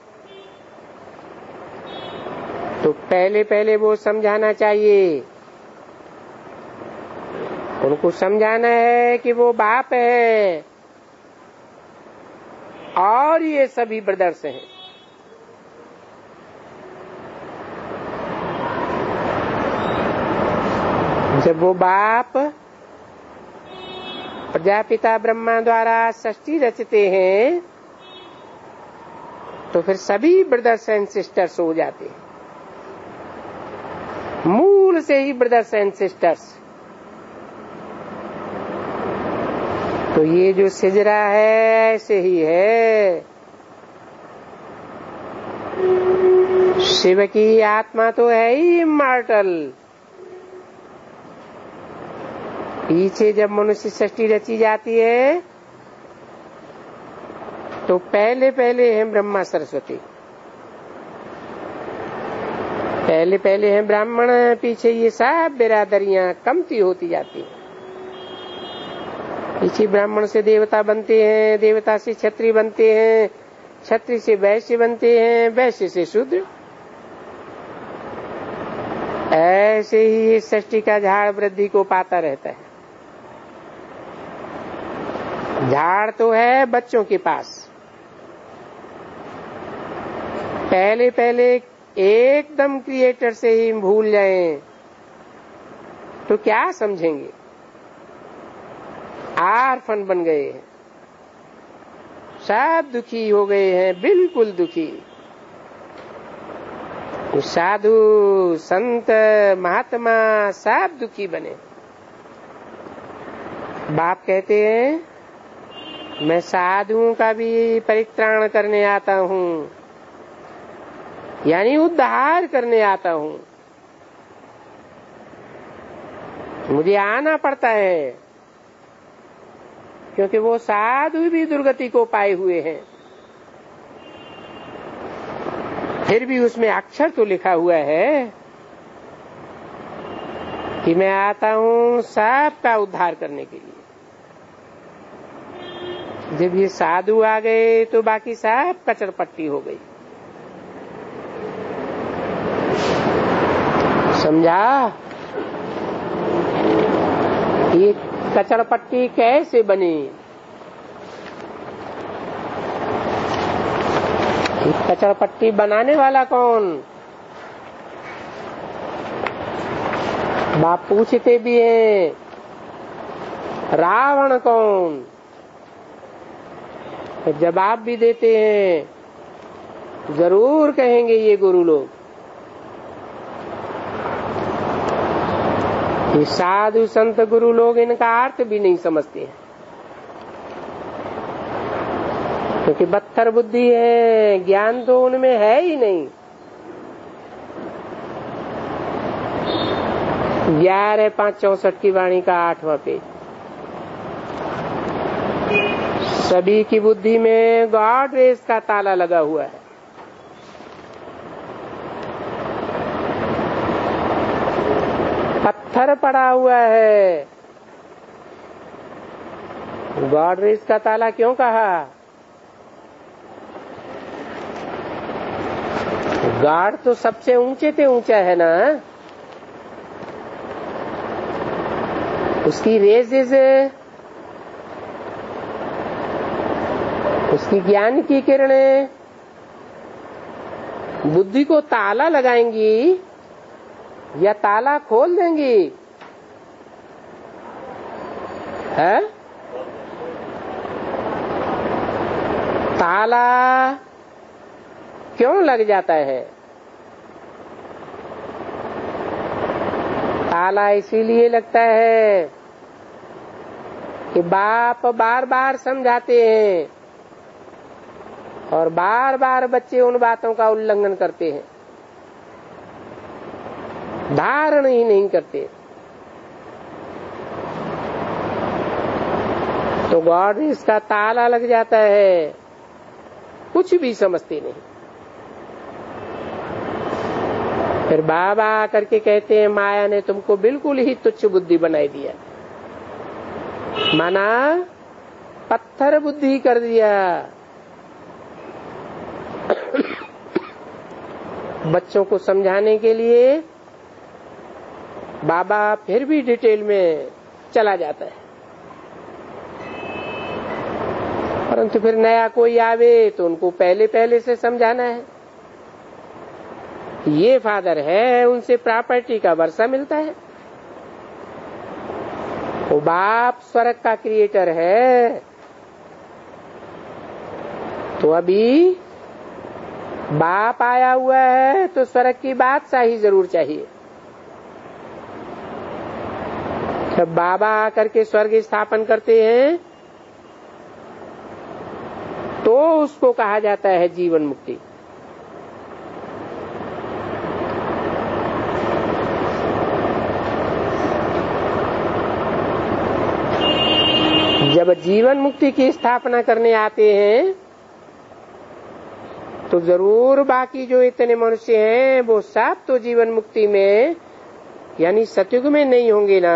A: तो पहले पहले वो समझाना चाहिए, उनको समझाना है कि वो बाप है और ये सभी ब्रदर्स हैं। जब वो बाप प्रजापिता ब्रह्मा द्वारा सृष्टि रचते हैं तो फिर सभी ब्रदर्स एंड सिस्टर्स हो जाते हैं, मूल से ही ब्रदर्स एंड सिस्टर्स। तो ये जो सिजरा है ऐसे ही है। शिव की आत्मा तो है ही इमॉर्टल। पीछे जब मनुष्य सृष्टि रची जाती है तो पहले पहले हैं ब्रह्मा सरस्वती, पहले पहले हैं ब्राह्मण, पीछे ये सब बिरादरियां कमती होती जाती हैं। पीछे ब्राह्मण से देवता बनते हैं, देवता से क्षत्रिय बनते हैं, क्षत्रिय से वैश्य बनते हैं, वैश्य से शूद्र। ऐसे ही सृष्टि का झाड़ वृद्धि को पाता रहता है। झाड़ तो है बच्चों के पास। पहले पहले एकदम क्रिएटर से ही भूल जाएं तो क्या समझेंगे? आर्फन बन गए हैं, सब दुखी हो गए हैं, बिल्कुल दुखी। साधु संत महात्मा सब दुखी बने। बाप कहते हैं मैं साधुओं का भी परित्राण करने आता हूँ, यानी उद्धार करने आता हूँ। मुझे आना पड़ता है क्योंकि वो साधु भी दुर्गति को पाए हुए हैं। फिर भी उसमें अक्षर तो लिखा हुआ है कि मैं आता हूँ सबका उद्धार करने के लिए। जब ये साधु आ गए तो बाकी सब कचरपट्टी हो गई। समझा? ये कचरपट्टी कैसे बनी? कचरपट्टी बनाने वाला कौन? बाप पूछते भी हैं, रावण कौन? जवाब भी देते हैं, जरूर कहेंगे ये गुरु लोग। ये साधु संत गुरु लोग इनका अर्थ भी नहीं समझते हैं, क्योंकि बत्तर बुद्धि है, ज्ञान तो उनमें है ही नहीं। 11/5/64 की वाणी का 8वां पेज। सभी की बुद्धि में गॉड रेस का ताला लगा हुआ है। पत्थर पड़ा हुआ है। गॉड रेस का ताला क्यों कहा? गॉड तो सबसे ऊंचे से ऊंचा है ना। उसकी रेजेस, उसकी ज्ञान की किरणें बुद्धि को ताला लगाएंगी या ताला खोल देंगी? है? ताला क्यों लग जाता है? ताला इसीलिए लगता है कि बाप बार बार समझाते हैं और बार बार बच्चे उन बातों का उल्लंघन करते हैं, धारण ही नहीं करते। तो गॉड इसका ताला लग जाता है, कुछ भी समझते नहीं। फिर बाबा आकर के कहते हैं, माया ने तुमको बिल्कुल ही तुच्छ बुद्धि बनाई दिया, माना पत्थर बुद्धि कर दिया। बच्चों को समझाने के लिए बाबा फिर भी डिटेल में चला जाता है, परंतु फिर नया कोई आवे तो उनको पहले से समझाना है। ये फादर है, उनसे प्रॉपर्टी का वर्षा मिलता है। वो बाप स्वर्ग का क्रिएटर है, तो अभी बाप आया हुआ है तो स्वर्ग की बादशाही जरूर चाहिए। जब बाबा आकर के स्वर्ग स्थापन करते हैं तो उसको कहा जाता है जीवन मुक्ति। जब जीवन मुक्ति की स्थापना करने आते हैं तो जरूर बाकी जो इतने मनुष्य हैं वो सब तो जीवन मुक्ति में यानी सतयुग में नहीं होंगे ना।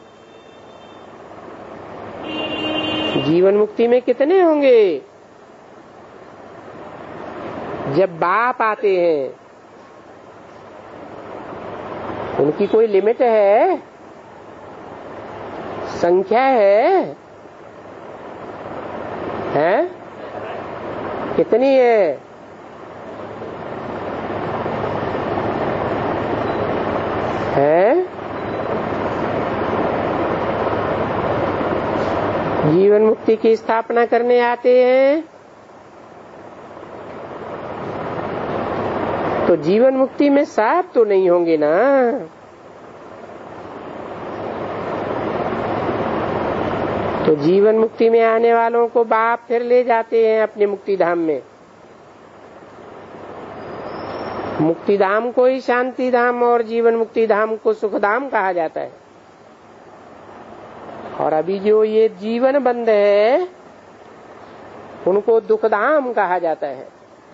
A: जीवन मुक्ति में कितने होंगे? जब बाप आते हैं उनकी कोई लिमिट है, संख्या है? हैं? कितनी है? जीवन मुक्ति की स्थापना करने आते हैं तो जीवन मुक्ति में सब तो नहीं होंगे ना। तो जीवन मुक्ति में आने वालों को बाप फिर ले जाते हैं अपने मुक्ति धाम में। मुक्ति धाम को ही शांति धाम और जीवन मुक्ति धाम को सुख धाम कहा जाता है। और अभी जो ये जीवन बंद है उनको दुख धाम कहा जाता है।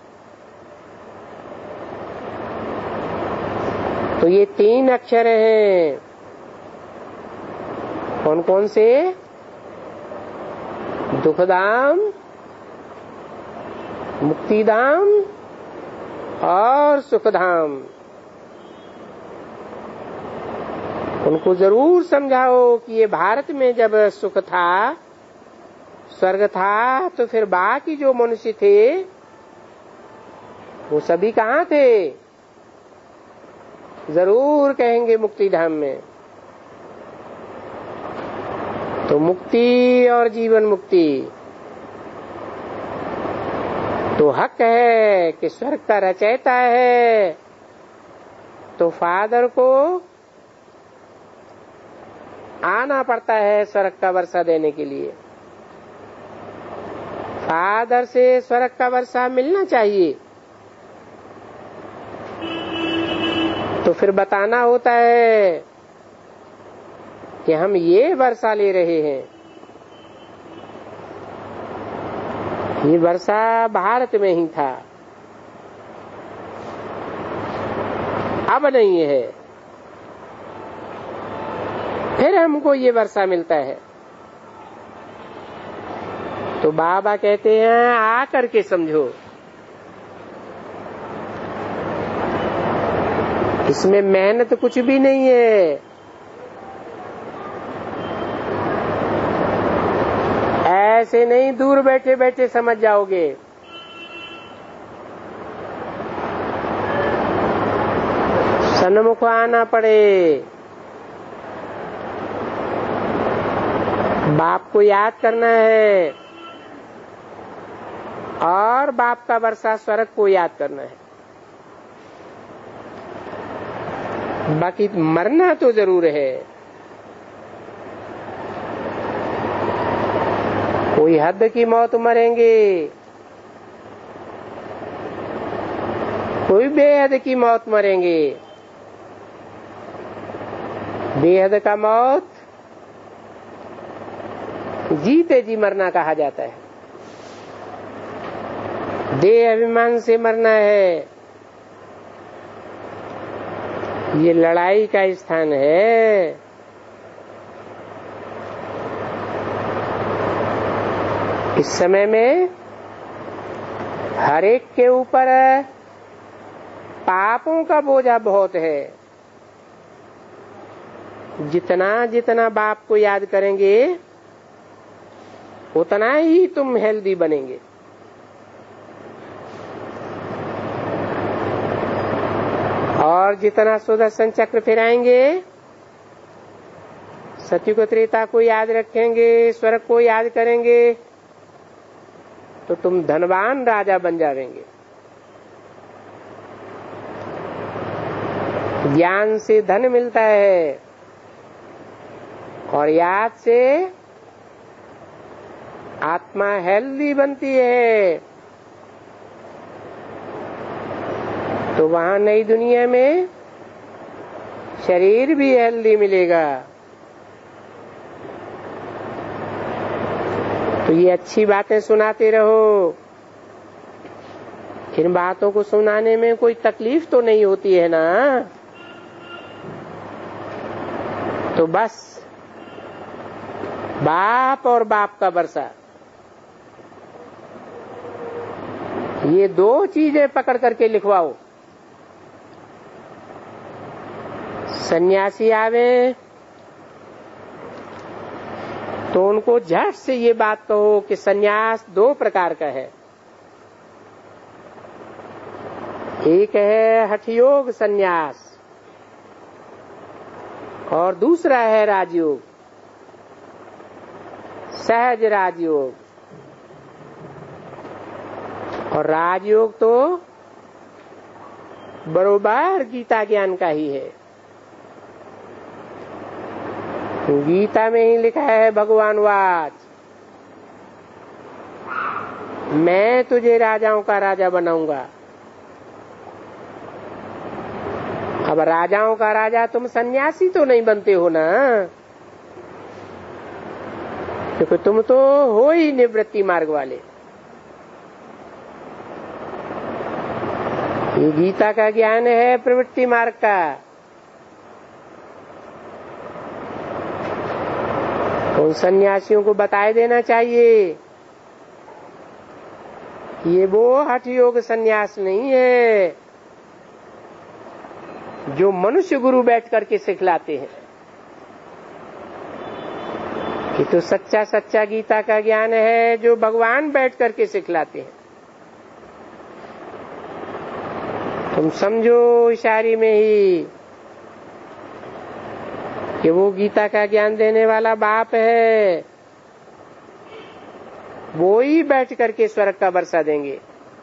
A: तो ये 3 अक्षर हैं, कौन कौन से? दुखधाम, मुक्तिधाम और सुखधाम। उनको जरूर समझाओ कि ये भारत में जब सुख था, स्वर्ग था, तो फिर बाकी जो मनुष्य थे वो सभी कहाँ थे? जरूर कहेंगे मुक्तिधाम में। तो मुक्ति और जीवन मुक्ति तो हक है कि स्वर्ग का रचयिता है, तो फादर को आना पड़ता है स्वर्ग का वर्षा देने के लिए। फादर से स्वर्ग का वर्षा मिलना चाहिए, तो फिर बताना होता है कि हम ये वर्षा ले रहे हैं। ये वर्षा भारत में ही था, अब नहीं है, फिर हमको ये वर्षा मिलता है। तो बाबा कहते हैं आकर के समझो, इसमें मेहनत कुछ भी नहीं है। ऐसे नहीं दूर बैठे बैठे समझ जाओगे। सन्मुख आना पड़े, बाप को याद करना है और बाप का वर्षा स्वर्ग को याद करना है। बाकी मरना तो जरूर है। कोई हद की मौत मरेंगे, कोई बेहद की मौत मरेंगे। बेहद का मौत जीते जी मरना कहा जाता है। देह अभिमान से मरना है, ये लड़ाई का स्थान है। इस समय में हर एक के ऊपर पापों का बोझा बहुत है। जितना जितना बाप को याद करेंगे उतना ही तुम हेल्दी बनेंगे। और जितना सुदर्शन चक्र फिराएंगे, सत्युग त्रेता को याद रखेंगे, स्वर्ग को याद करेंगे, तो तुम धनवान राजा बन जाएंगे। ज्ञान से धन मिलता है और याद से आत्मा हेल्दी बनती है। तो वहां नई दुनिया में शरीर भी हेल्दी मिलेगा। तो ये अच्छी बातें सुनाते रहो। इन बातों को सुनाने में कोई तकलीफ तो नहीं होती है ना। तो बस बाप और बाप का वर्षा, ये दो चीजें पकड़ करके लिखवाओ। सन्यासी आवे तो उनको झट से ये बात कहो कि सन्यास दो प्रकार का है। एक है हठयोग सन्यास और दूसरा है राजयोग, सहज राजयोग। और राजयोग तो बरोबर गीता ज्ञान का ही है। गीता में ही लिखा है भगवान वाच, मैं तुझे राजाओं का राजा बनाऊंगा। अब राजाओं का राजा तुम सन्यासी तो नहीं बनते हो ना, क्योंकि तुम तो हो ही निवृत्ति मार्ग वाले। ये गीता का ज्ञान है प्रवृत्ति मार्ग का। उन सन्यासियों को बताए देना चाहिए ये वो हठ योग संन्यास नहीं है जो मनुष्य गुरु बैठ करके सिखलाते हैं। ये तो सच्चा सच्चा गीता का ज्ञान है जो भगवान बैठ करके सिखलाते हैं। तुम समझो इशारे में ही कि वो गीता का ज्ञान देने वाला बाप है, वो ही बैठ करके स्वर्ग का वर्षा देंगे।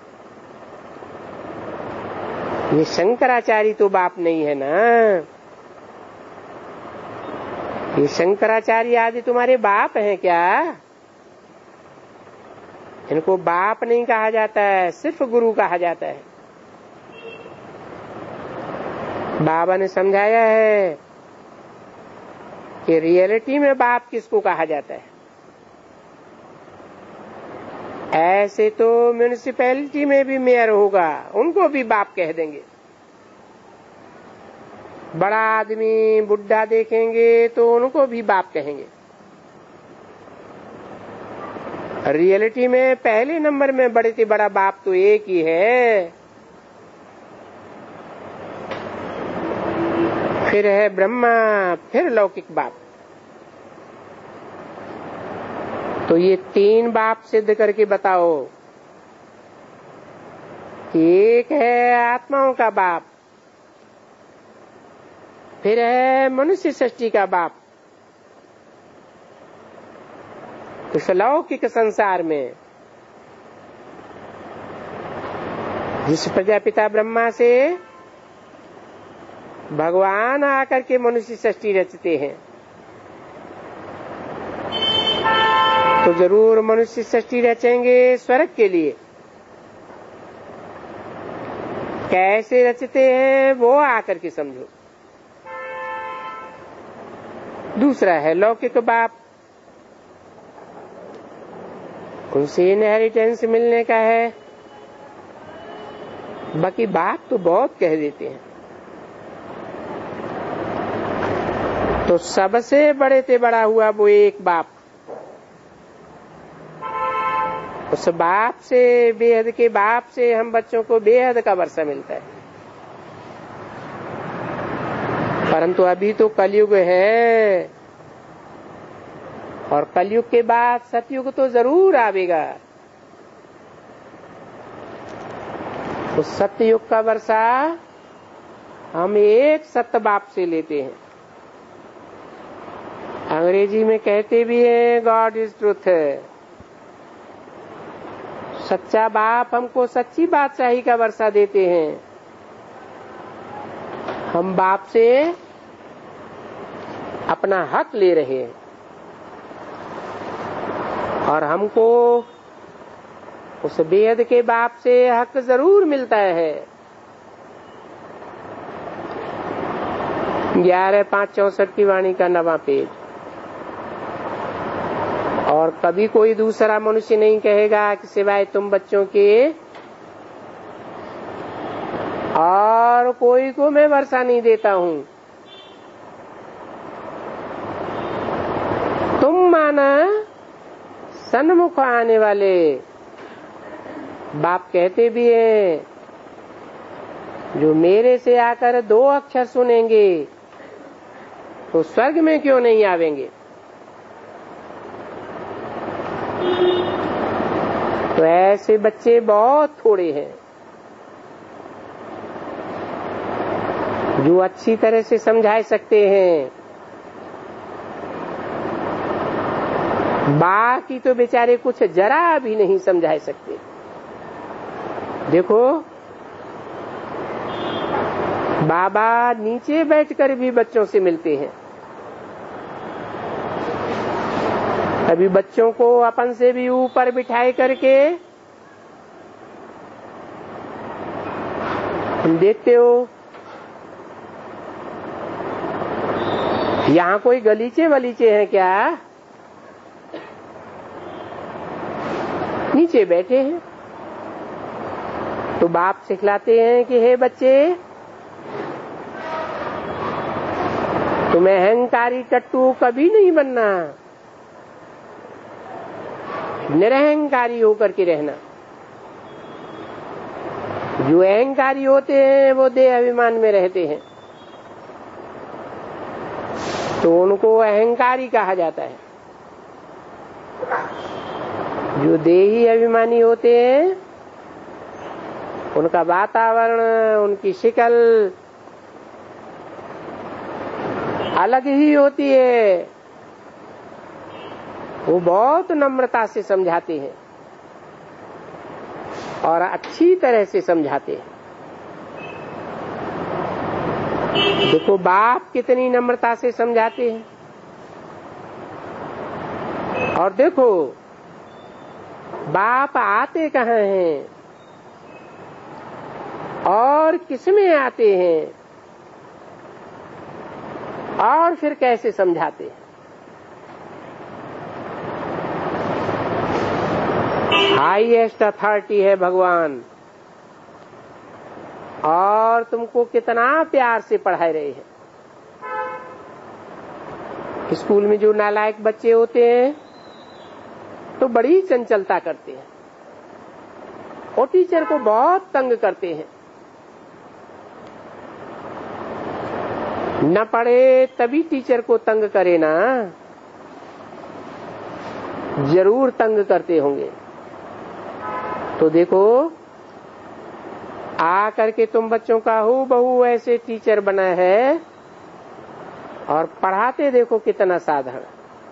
A: ये शंकराचार्य तो बाप नहीं है ना। ये शंकराचार्य आदि तुम्हारे बाप हैं क्या? इनको बाप नहीं कहा जाता है, सिर्फ गुरु कहा जाता है। बाबा ने समझाया है कि रियलिटी में बाप किसको कहा जाता है। ऐसे तो म्यूनिसिपैलिटी में भी मेयर होगा, उनको भी बाप कह देंगे। बड़ा आदमी बुढ़ा देखेंगे तो उनको भी बाप कहेंगे। रियलिटी में पहले नंबर में बड़े से बड़ा बाप तो एक ही है, फिर है ब्रह्मा, फिर लौकिक बाप। तो ये 3 बाप सिद्ध करके बताओ कि एक है आत्माओं का बाप, फिर है मनुष्य सृष्टि का बाप। इस लौकिक संसार में जिस प्रजापिता ब्रह्मा से भगवान आकर के मनुष्य सृष्टि रचते हैं, तो जरूर मनुष्य सृष्टि रचेंगे स्वर्ग के लिए। कैसे रचते हैं वो आकर के समझो। दूसरा है लौकिक बाप, उनसे इनहेरिटेंस मिलने का है। बाकी बाप तो बहुत कह देते हैं। तो सबसे बड़े से बड़ा हुआ वो एक बाप। उस बाप से, बेहद के बाप से हम बच्चों को बेहद का वर्षा मिलता है। परंतु अभी तो कलयुग है, और कलयुग के बाद सतयुग तो जरूर आवेगा। उस सतयुग का वर्षा हम एक सत्य बाप से लेते हैं। अंग्रेजी में कहते भी हैं गॉड इज ट्रूथ। सच्चा बाप हमको सच्ची बादशाही का वर्षा देते हैं। हम बाप से अपना हक ले रहे हैं, और हमको उस बेहद के बाप से हक जरूर मिलता है। 11/5/64 की वाणी का 9वां पेज। और कभी कोई दूसरा मनुष्य नहीं कहेगा कि सिवाय तुम बच्चों के और कोई को मैं वर्षा नहीं देता हूं। तुम माना सन्मुख आने वाले बाप कहते भी हैं, जो मेरे से आकर 2 अक्षर सुनेंगे तो स्वर्ग में क्यों नहीं आवेंगे। तो ऐसे बच्चे बहुत थोड़े हैं जो अच्छी तरह से समझा सकते हैं। बाकी तो बेचारे कुछ जरा भी नहीं समझा सकते। देखो बाबा नीचे बैठकर भी बच्चों से मिलते हैं। अभी बच्चों को अपन से भी ऊपर बिठाए करके तुम देखते हो, यहाँ कोई गलीचे वलीचे हैं क्या? नीचे बैठे हैं। तो बाप सिखलाते हैं कि हे बच्चे, तुम्हें अहंकारी टट्टू कभी नहीं बनना, निरहंकारी होकर के रहना। जो अहंकारी होते हैं वो देह अभिमान में रहते हैं, तो उनको अहंकारी कहा जाता है। जो देही अभिमानी होते हैं उनका वातावरण, उनकी शिकल अलग ही होती है। वो बहुत नम्रता से समझाते हैं और अच्छी तरह से समझाते हैं। देखो बाप कितनी नम्रता से समझाते हैं, और देखो बाप आते कहाँ हैं और किसमें आते हैं और फिर कैसे समझाते हैं। हाईएस्ट अथॉरिटी है भगवान, और तुमको कितना प्यार से पढ़ा रहे हैं। स्कूल में जो नालायक बच्चे होते हैं तो बड़ी चंचलता करते हैं और टीचर को बहुत तंग करते हैं। न पढ़े तभी टीचर को तंग करे ना, जरूर तंग करते होंगे। तो देखो आकर के तुम बच्चों का हूबहू ऐसे टीचर बना है और पढ़ाते देखो कितना साधारण।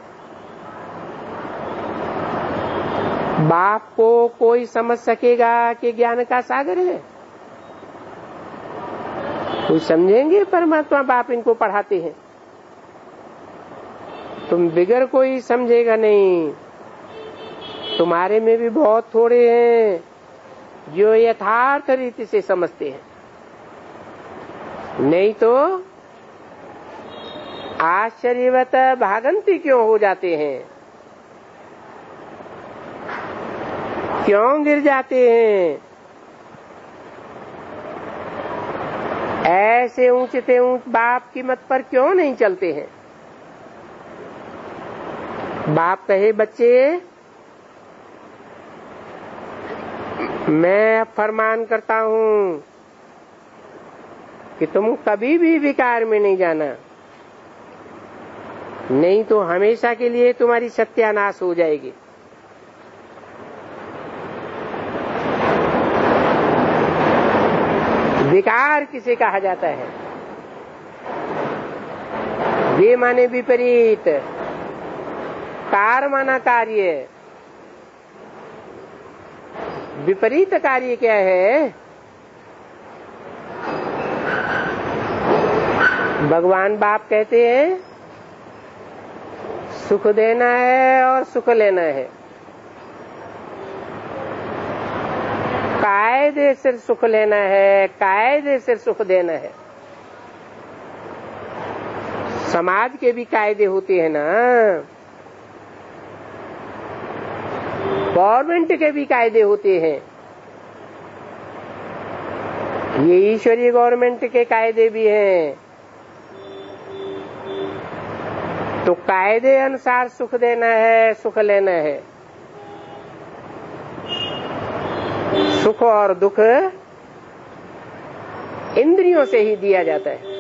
A: बाप को कोई समझ सकेगा कि ज्ञान का सागर है? कोई समझेंगे परमात्मा बाप इनको पढ़ाते हैं? तुम बिगर कोई समझेगा नहीं। तुम्हारे में भी बहुत थोड़े हैं जो यथार्थ रीति से समझते हैं, नहीं तो आश्चर्यवत भागंती क्यों हो जाते हैं, क्यों गिर जाते हैं, ऐसे ऊंचते ऊंच बाप की मत पर क्यों नहीं चलते हैं। बाप कहे बच्चे मैं फरमान करता हूं कि तुम कभी भी विकार में नहीं जाना, नहीं तो हमेशा के लिए तुम्हारी सत्यानाश हो जाएगी। विकार किसे कहा जाता है? वे माने विपरीत, कार माना कार्य। विपरीत कार्य क्या है? भगवान बाप कहते हैं सुख देना है और सुख लेना है। कायदे से सुख लेना है, कायदे से सुख देना है। समाज के भी कायदे होते हैं ना, गवर्नमेंट के भी कायदे होते हैं। ये ईश्वरीय गवर्नमेंट के कायदे भी हैं। तो कायदे अनुसार सुख देना है, सुख लेना है। सुख और दुख इंद्रियों से ही दिया जाता है।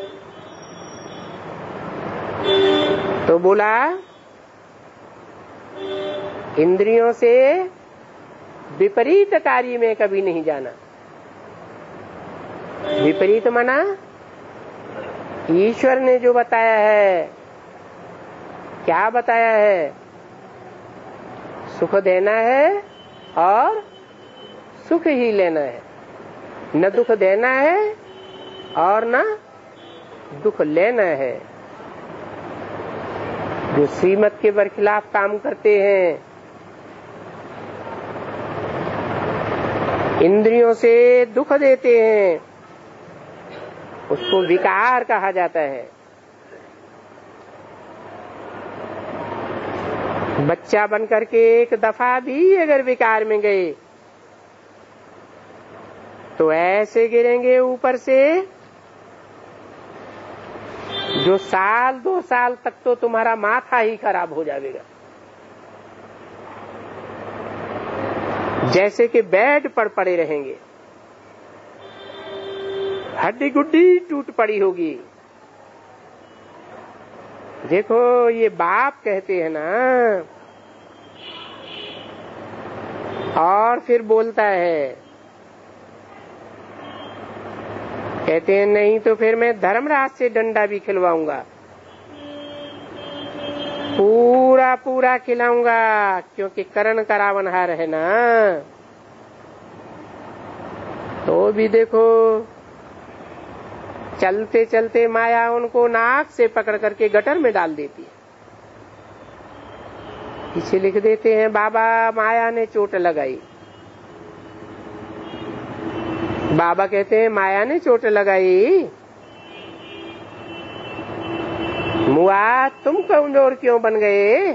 A: तो बोला इंद्रियों से विपरीत कार्य में कभी नहीं जाना। विपरीत माना ईश्वर ने जो बताया है, क्या बताया है? सुख देना है और सुख ही लेना है, न दुख देना है और न दुख लेना है। जो श्रीमत के बरखिलाफ काम करते हैं, इंद्रियों से दुख देते हैं, उसको विकार कहा जाता है। बच्चा बनकर के एक दफा भी अगर विकार में गए तो ऐसे गिरेंगे ऊपर से जो साल 2 साल तक तो तुम्हारा माथा ही खराब हो जाएगा। जैसे कि बेड पर पड़े रहेंगे। हड्डी गुड्डी टूट पड़ी होगी। देखो ये बाप कहते हैं ना, और फिर बोलता है, कहते हैं नहीं तो फिर मैं धर्मराज से डंडा भी खिलवाऊंगा, पूरा पूरा खिलाऊंगा, क्योंकि करण का रावणहार है ना। तो भी देखो चलते चलते माया उनको नाक से पकड़ करके गटर में डाल देती है। पीछे लिख देते हैं बाबा माया ने चोट लगाई। बाबा कहते हैं माया ने चोट लगाई, मुआ तुम कमजोर क्यों बन गए?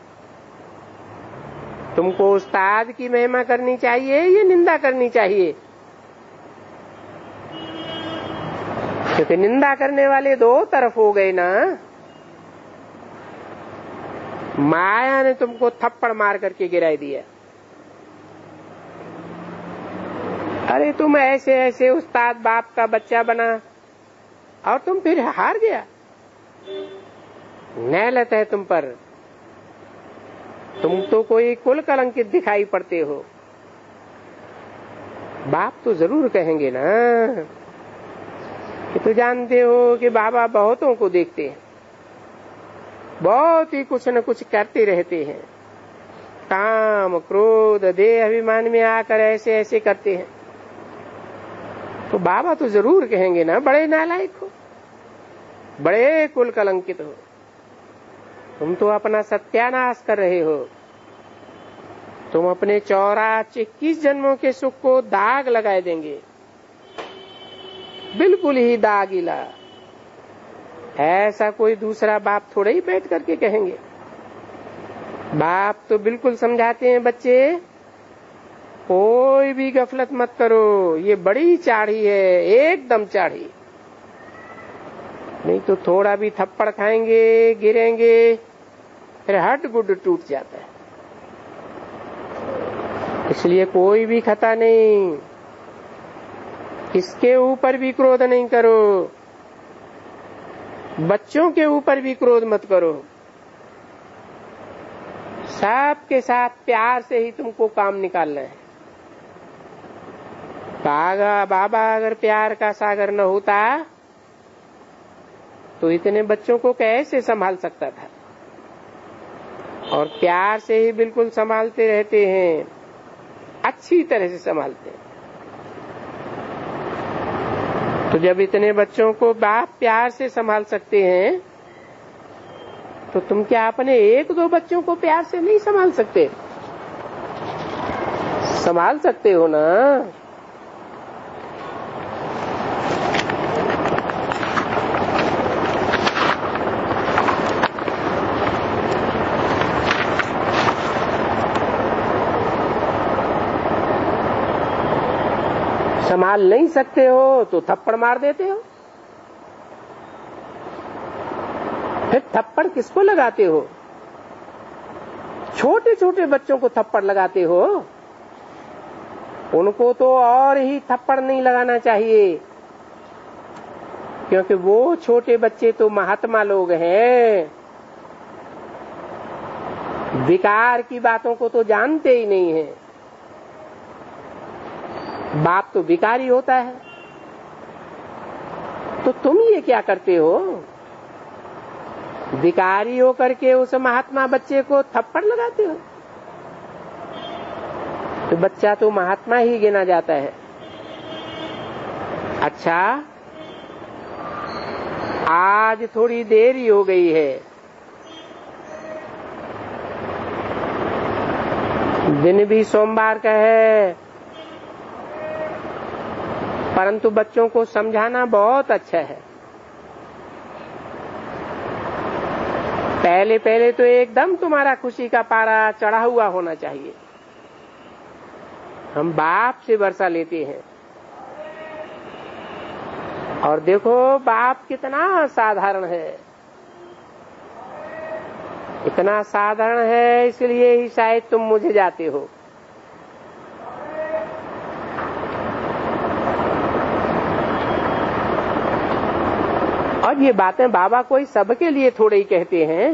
A: तुमको उस्ताद की महिमा करनी चाहिए या निंदा करनी चाहिए? क्योंकि निंदा करने वाले दो तरफ हो गए ना। माया ने तुमको थप्पड़ मार करके गिरा दिया। अरे तुम ऐसे ऐसे उस्ताद बाप का बच्चा बना और तुम फिर हार गया। नैलत है तुम पर, तुम तो कोई कुल कलंकित दिखाई पड़ते हो। बाप तो जरूर कहेंगे ना कि तू जानते हो कि बाबा बहुतों को देखते हैं, बहुत ही कुछ न कुछ करते रहते हैं, काम क्रोध देह अभिमान में आकर ऐसे ऐसे करते हैं। तो बाबा तो जरूर कहेंगे ना बड़े नालायक हो, बड़े कुल कलंकित हो, तुम तो अपना सत्यानाश कर रहे हो। तुम अपने 84-21 जन्मों के सुख को दाग लगाए देंगे, बिल्कुल ही दागीला। ऐसा कोई दूसरा बाप थोड़े ही बैठ करके कहेंगे। बाप तो बिल्कुल समझाते हैं बच्चे कोई भी गफलत मत करो, ये बड़ी चाढ़ी है, एकदम चाढ़ी, नहीं तो थोड़ा भी थप्पड़ खाएंगे गिरेंगे फिर हड्ड गुड्ड टूट जाता है। इसलिए कोई भी खता नहीं, किसके ऊपर भी क्रोध नहीं करो, बच्चों के ऊपर भी क्रोध मत करो, सबके साथ प्यार से ही तुमको काम निकालना है। बाबा अगर प्यार का सागर न होता तो इतने बच्चों को कैसे संभाल सकता था। और प्यार से ही बिल्कुल संभालते रहते हैं, अच्छी तरह से संभालते हैं। तो जब इतने बच्चों को बाप प्यार से संभाल सकते हैं तो तुम क्या अपने 1-2 बच्चों को प्यार से नहीं संभाल सकते? संभाल सकते हो ना। संभाल नहीं सकते हो तो थप्पड़ मार देते हो। फिर थप्पड़ किसको लगाते हो? छोटे छोटे बच्चों को थप्पड़ लगाते हो, उनको तो और ही थप्पड़ नहीं लगाना चाहिए, क्योंकि वो छोटे बच्चे तो महात्मा लोग हैं, विकार की बातों को तो जानते ही नहीं है। बाप तो विकारी होता है। तो तुम ये क्या करते हो? विकारी होकर के उस महात्मा बच्चे को थप्पड़ लगाते हो। तो बच्चा तो महात्मा ही गिना जाता है। अच्छा, आज थोड़ी देरी हो गई है, दिन भी सोमवार का है, परंतु बच्चों को समझाना बहुत अच्छा है। पहले पहले तो एकदम तुम्हारा खुशी का पारा चढ़ा हुआ होना चाहिए। हम बाप से वर्षा लेते हैं और देखो बाप कितना साधारण है, इतना साधारण है, इसलिए ही शायद तुम मुझे जाते हो। और ये बातें बाबा कोई सबके लिए थोड़े ही कहते हैं।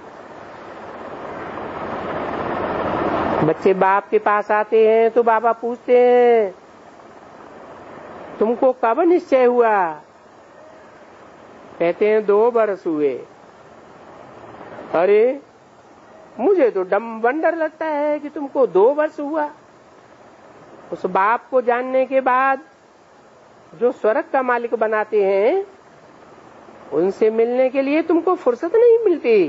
A: बच्चे बाप के पास आते हैं तो बाबा पूछते हैं, तुमको कब निश्चय हुआ? कहते हैं 2 वर्ष हुए। अरे मुझे तो वंडर लगता है कि तुमको 2 वर्ष हुआ। उस बाप को जानने के बाद जो स्वर्ग का मालिक बनाते हैं, उनसे मिलने के लिए तुमको फुर्सत नहीं मिलती।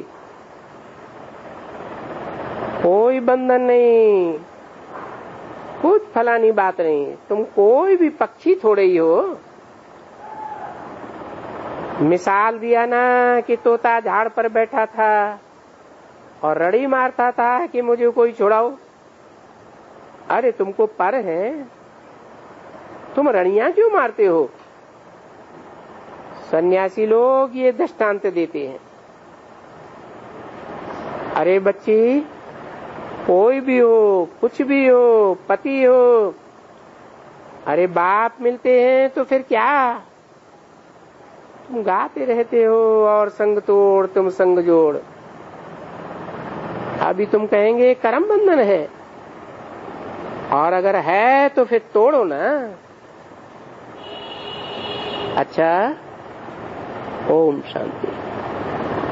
A: कोई बंधन नहीं, कुछ फलानी बात नहीं, तुम कोई भी पक्षी थोड़े ही हो। मिसाल दिया ना कि तोता झाड़ पर बैठा था और रड़ी मारता था कि मुझे कोई छुड़ाओ। अरे तुमको पर है, तुम रड़ियां क्यों मारते हो? सन्यासी लोग ये दृष्टांत देते हैं। अरे बच्ची, कोई भी हो, कुछ भी हो, पति हो, अरे बाप मिलते हैं तो फिर क्या? तुम गाते रहते हो और संग तोड़ तुम संग जोड़। अभी तुम कहेंगे कर्म बंधन है, और अगर है तो फिर तोड़ो ना। अच्छा, ओम शांति।